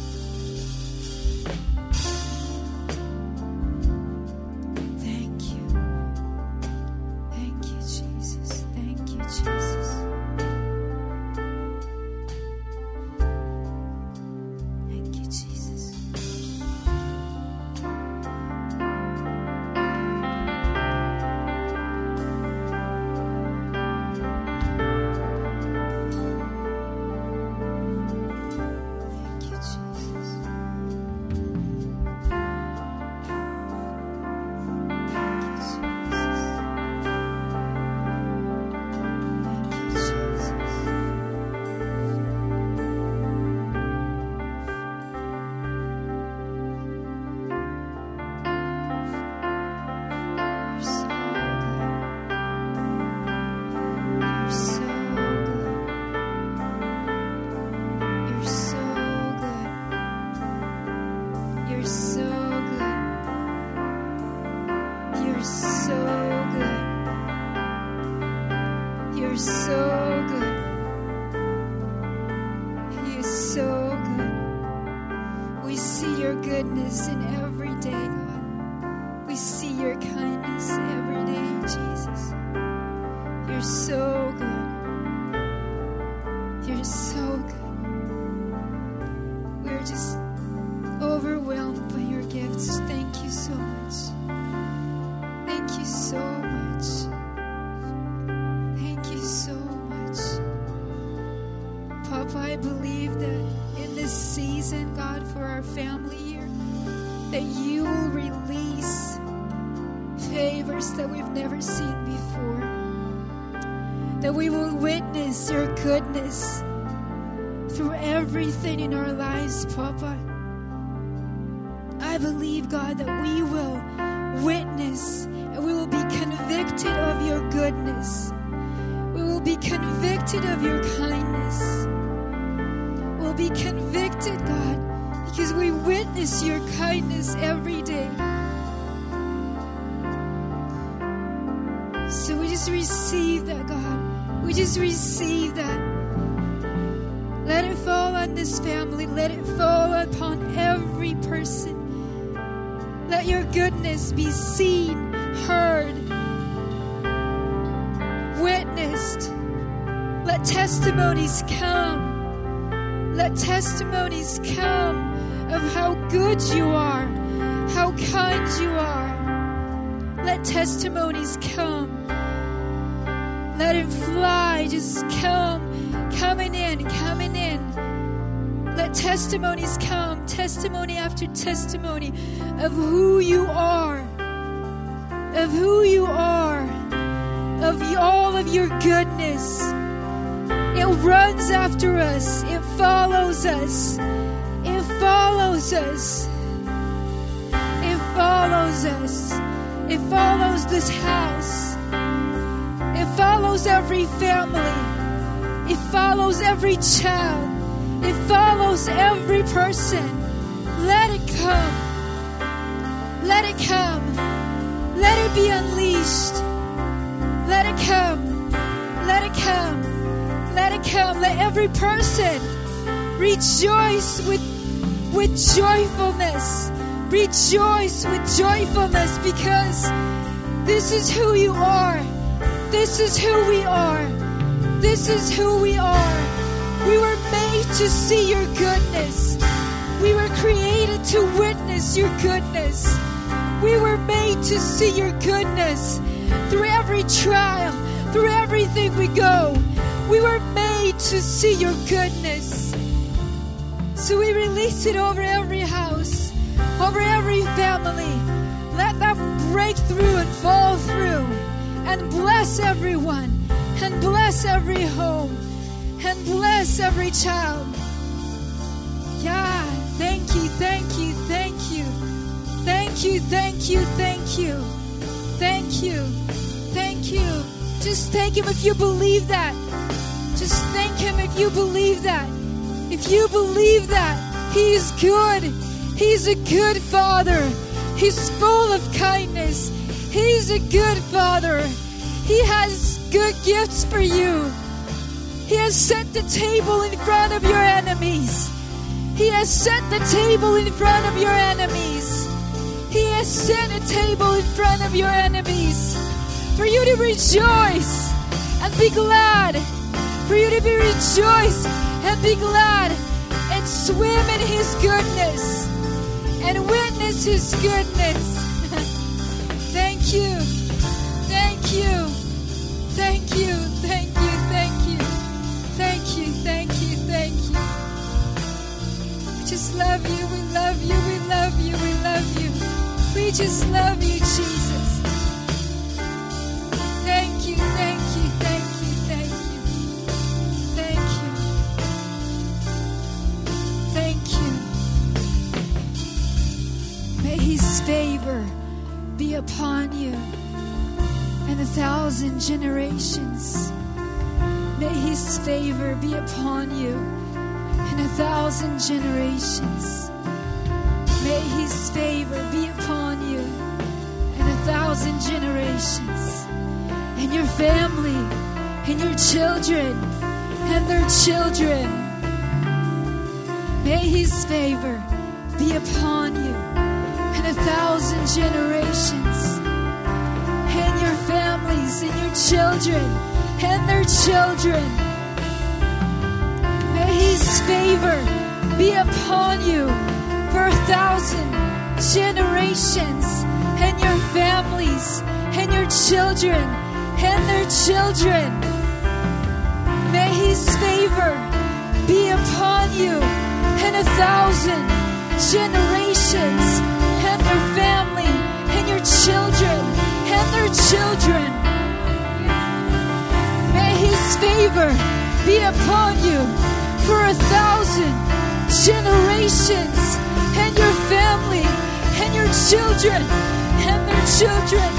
Thank you. Thank you, Jesus. Thank you, Jesus. Thank you, Jesus. Thank you, Jesus. Thank you, Jesus. You're so good. You're so good. You're so good. You're so good. You're so good. You're so good. You're so good. We see your goodness in every day, God. We see your kindness every day, Jesus. You're so good. You're so good. We're just overwhelmed by your gifts. Thank you so much. Thank you so much. Thank you so much. Papa, I believe that in this season, God, for our family here, that you will release favors that we've never seen before. That we will witness your goodness through everything in our lives, Papa. I believe, God, that we will witness and we will be convicted of your goodness. We will be convicted of your kindness. We'll be convicted, God, because we witness your kindness every day. So we just receive that, God. We just receive that. Let it fall on this family. Let it fall upon every person. Let Let your goodness be seen, heard, witnessed. Let testimonies come. Let testimonies come of how good you are, how kind you are. Let testimonies come. Let it fly, just come, coming in, coming in. Let testimonies come, testimony after testimony of who you are, of who you are, of all of your goodness. It runs after us, it follows us, it follows us, it follows us, it follows this house. It follows every family. It follows every child. It follows every person. Let it come. Let it come. Let it be unleashed. Let it come. Let it come. Let it come. Let every person rejoice with, with joyfulness. Rejoice with joyfulness, because this is who you are. This is who we are. This is who we are. We were made to see your goodness. We were created to witness your goodness. We were made to see your goodness through every trial, through everything we go. We were made to see your goodness. So we release it over every house, over every family. Let that break through and fall through. And bless everyone, and bless every home, and bless every child. Yeah, thank you, thank you, thank you. Thank you, thank you, thank you. Thank you, thank you. Just thank Him if you believe that. Just thank Him if you believe that. If you believe that He is good, He's a good Father. He's full of kindness. He's a good Father. He has good gifts for you. He has set the table in front of your enemies. He has set the table in front of your enemies. He has set a table in front of your enemies for you to rejoice and be glad. For you to be rejoice and be glad and swim in His goodness and witness His goodness. Thank you. Thank you. Thank you. Thank you. Thank you. Thank you. Thank you. Thank you. We just love you. We love you. We love you. We love you. We just love you, Jesus. Thank you. Thank you. Thank you. Thank you. Thank you. Thank you. May His favor be upon you and a thousand generations. May His favor be upon you and a thousand generations. May His favor be upon you and a thousand generations. And your family, and your children, and their children. May His favor be upon you and a thousand generations, and your families, and your children, and their children. May His favor be upon you for a thousand generations, and your families, and your children, and their children. May His favor be upon you and a thousand generations, and your family, and your children, and their children. May His favor be upon you for a thousand generations, and your family, and your children, and their children.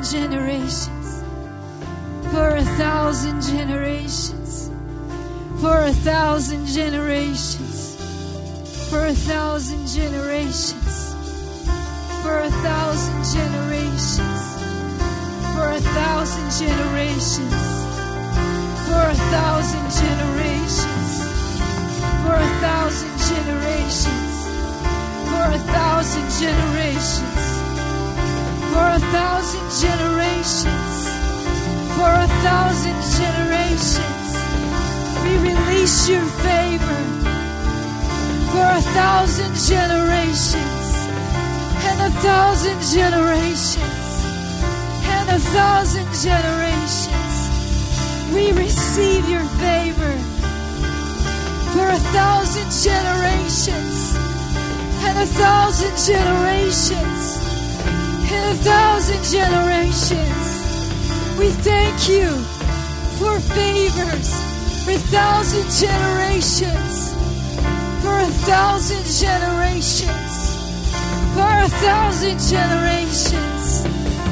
generations, for a thousand generations, for a thousand generations, for a thousand generations, for a thousand generations, for a thousand generations, for a thousand generations, for a thousand generations, for a thousand generations, for a thousand generations, for a thousand generations. We release your favor for a thousand generations, and a thousand generations, and a thousand generations. We receive your favor for a thousand generations, and a thousand generations, and a thousand generations. We thank you for favors for a thousand generations, for a thousand generations, for a thousand generations.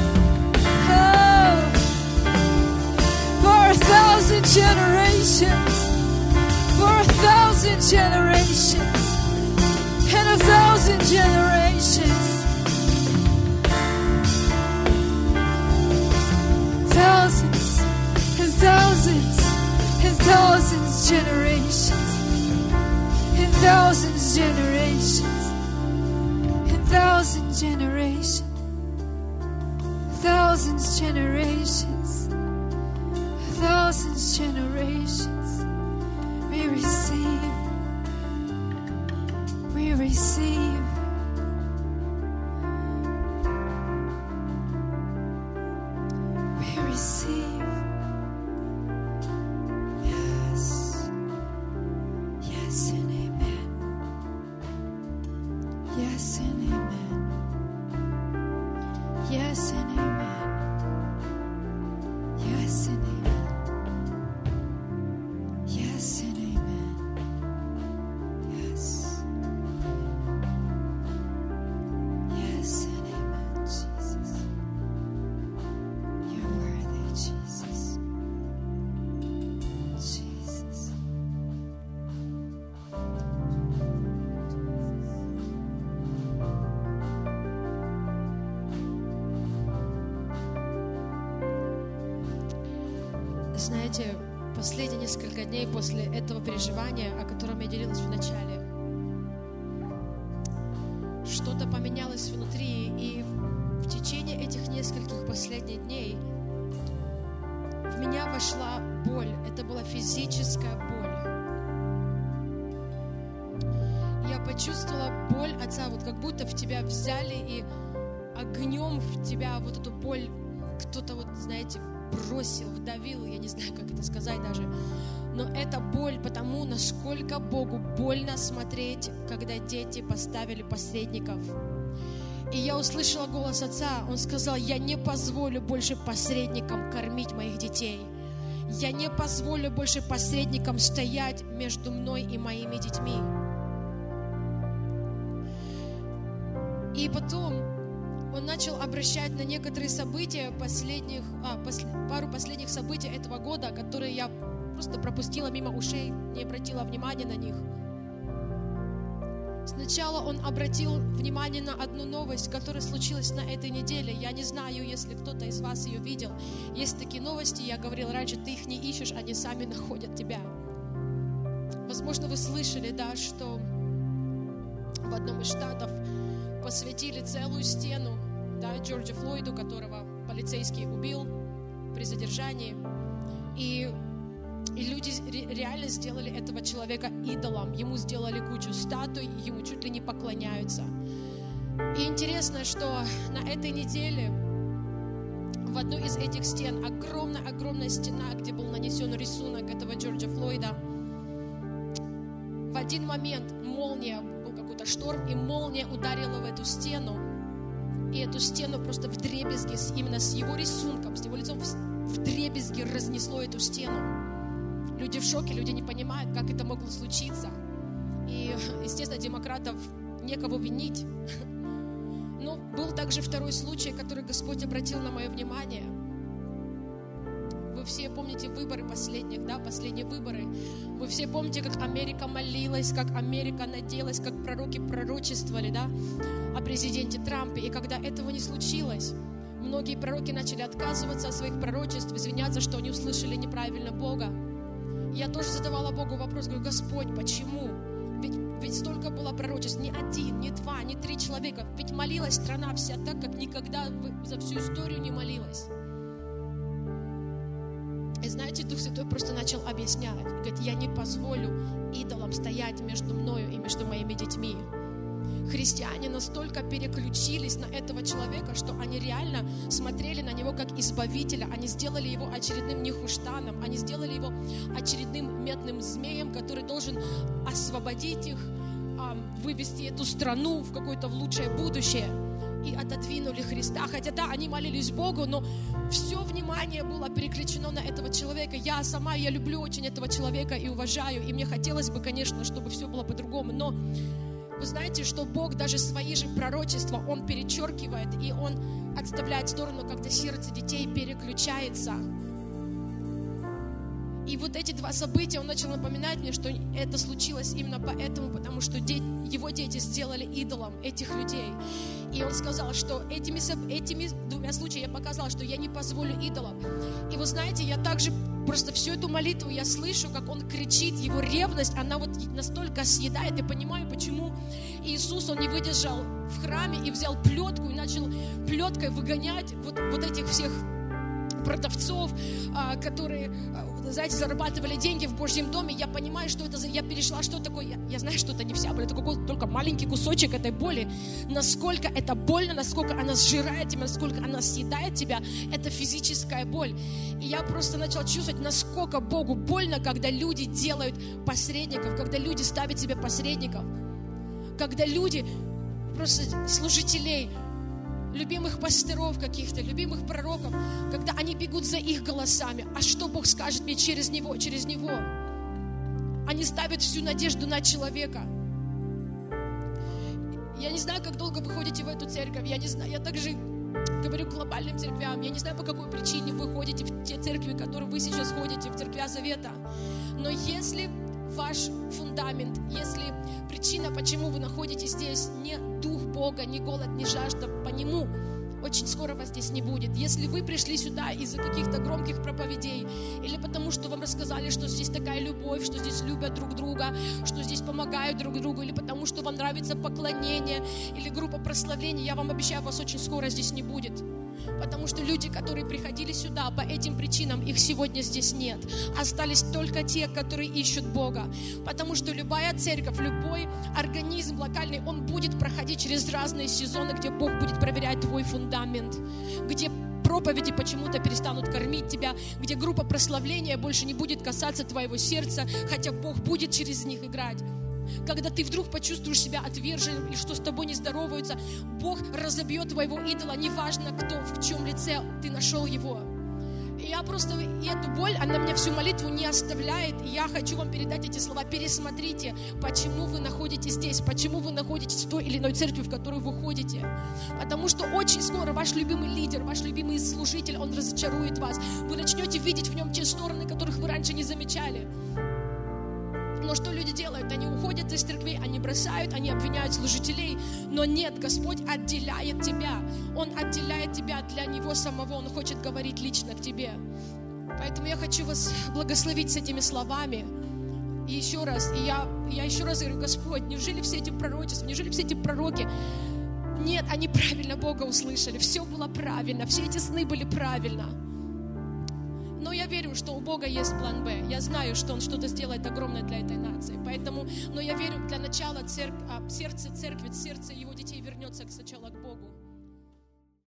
Oh, for a thousand generations, for a thousand generations, and a thousand generations. Thousands and thousands and thousands generations, and thousands generations, and thousands generations, thousands generations, thousands generations. We receive, we receive. We receive. Yes. Yes and amen. Yes and amen. Yes and amen. Yes and amen. Yes and amen. Yes. Yes and amen, Jesus. You're worthy, Jesus. Jesus. Знаете, последние несколько дней после этого переживания, о котором я делилась в начале, что-то поменялось внутри, и в течение этих нескольких последних дней в меня вошла боль. Это была физическая боль. Я почувствовала боль Отца, вот как будто в тебя взяли и огнем в тебя вот эту боль кто-то, вот, знаете, бросил, вдавил, я не знаю, как это сказать даже. Но это боль потому, насколько Богу больно смотреть, когда дети поставили посредников. И я услышала голос Отца, Он сказал: я не позволю больше посредникам кормить моих детей. Я не позволю больше посредникам стоять между мной и моими детьми. И потом Он начал обращать на некоторые события последних, а, пос, пару последних событий этого года, которые я просто пропустила мимо ушей, не обратила внимания на них. Сначала Он обратил внимание на одну новость, которая случилась на этой неделе. Я не знаю, если кто-то из вас ее видел. Есть такие новости, я говорила раньше, ты их не ищешь, они сами находят тебя. Возможно, вы слышали, да, что в одном из штатов посвятили целую стену, да, Джорджу Флойду, которого полицейский убил при задержании. И, и люди реально сделали этого человека идолом. Ему сделали кучу статуй, ему чуть ли не поклоняются. И интересно, что на этой неделе в одну из этих стен, огромная-огромная стена, где был нанесен рисунок этого Джорджа Флойда, в один момент молния, был какой-то шторм, и молния ударила в эту стену. И эту стену просто вдребезги, именно с его рисунком, с его лицом вдребезги разнесло эту стену. Люди в шоке, люди не понимают, как это могло случиться. И, естественно, демократов некого винить. Но Был также второй случай, который Господь обратил на мое внимание. Вы все помните выборы последних, да, последние выборы. Вы все помните, как Америка молилась, как Америка надеялась, как пророки пророчествовали, да, о президенте Трампе. И когда этого не случилось, многие пророки начали отказываться от своих пророчеств, извиняться, что они услышали неправильно Бога. Я тоже задавала Богу вопрос, говорю: Господь, почему? Ведь, ведь столько было пророчеств, не один, не два, не три человека. Ведь молилась страна вся так, как никогда за всю историю не молилась. И знаете, Дух Святой просто начал объяснять. Говорит: я не позволю идолам стоять между мною и между моими детьми. Христиане настолько переключились на этого человека, что они реально смотрели на него как избавителя. Они сделали его очередным Нехуштаном, они сделали его очередным медным змеем, который должен освободить их, вывести эту страну в какое-то в лучшее будущее. И отодвинули Христа. Хотя да, они молились Богу, но все внимание было переключено на этого человека. Я сама, я люблю очень этого человека и уважаю. И мне хотелось бы, конечно, чтобы все было по-другому. Но вы знаете, что Бог даже свои же пророчества, Он перечеркивает, и Он отставляет в сторону, когда сердце детей переключается. И вот эти два события, Он начал напоминать мне, что это случилось именно поэтому, потому что дети, его дети сделали идолом этих людей. И Он сказал, что этими, этими двумя случаями я показала, что я не позволю идолам. И вы знаете, я также просто всю эту молитву я слышу, как он кричит, его ревность, она вот настолько съедает. Я понимаю, почему Иисус, Он не выдержал в храме и взял плетку и начал плеткой выгонять вот, вот этих всех продавцов, которые, знаете, зарабатывали деньги в Божьем доме. Я понимаю, что это за... Я перешла, что такое... Я, я знаю, что это не вся боль, это какой-то только маленький кусочек этой боли. Насколько это больно, насколько она сжирает тебя, насколько она съедает тебя, это физическая боль. И я просто начала чувствовать, насколько Богу больно, когда люди делают посредников, когда люди ставят себе посредников, когда люди, просто служителей, любимых пасторов каких-то, любимых пророков, когда они бегут за их голосами. А что Бог скажет мне через него, через него? Они ставят всю надежду на человека. Я не знаю, как долго вы ходите в эту церковь. Я не знаю, я также говорю глобальным церквям. Я не знаю, по какой причине вы ходите в те церкви, в которые вы сейчас ходите, в церквя Завета. Но если ваш фундамент, если причина, почему вы находитесь здесь, не дух Бога, не голод, не жажда по Нему, очень скоро вас здесь не будет. Если вы пришли сюда из-за каких-то громких проповедей, или потому что вам рассказали, что здесь такая любовь, что здесь любят друг друга, что здесь помогают друг другу, или потому что вам нравится поклонение, или группа прославления, я вам обещаю, вас очень скоро здесь не будет. Потому что люди, которые приходили сюда по этим причинам, их сегодня здесь нет. Остались только те, которые ищут Бога. Потому что любая церковь, любой организм локальный, он будет проходить через разные сезоны, где Бог будет проверять твой фундамент, где проповеди почему-то перестанут кормить тебя, где группа прославления больше не будет касаться твоего сердца, хотя Бог будет через них играть. Когда ты вдруг почувствуешь себя отверженным или что с тобой не здороваются, Бог разобьет твоего идола, неважно кто, в чем лице ты нашел его. И я просто, и эту боль, она меня всю молитву не оставляет. И я хочу вам передать эти слова. Пересмотрите, почему вы находитесь здесь, почему вы находитесь в той или иной церкви, в которую вы ходите. Потому что очень скоро ваш любимый лидер, ваш любимый служитель, он разочарует вас. Вы начнете видеть в нем те стороны, которых вы раньше не замечали. Но что люди делают? Они уходят из церквей, они бросают, они обвиняют служителей. Но нет, Господь отделяет тебя. Он отделяет тебя для Него самого. Он хочет говорить лично к тебе. Поэтому я хочу вас благословить с этими словами. И еще раз, и я, я еще раз говорю: Господь, неужели все эти пророчества, неужели все эти пророки... Нет, они правильно Бога услышали. Все было правильно, все эти сны были правильно. Но я верю, что у Бога есть план Б. Я знаю, что Он что-то сделает огромное для этой нации. Поэтому, но я верю, для начала церк... сердце церкви, сердце Его детей вернется сначала к Богу.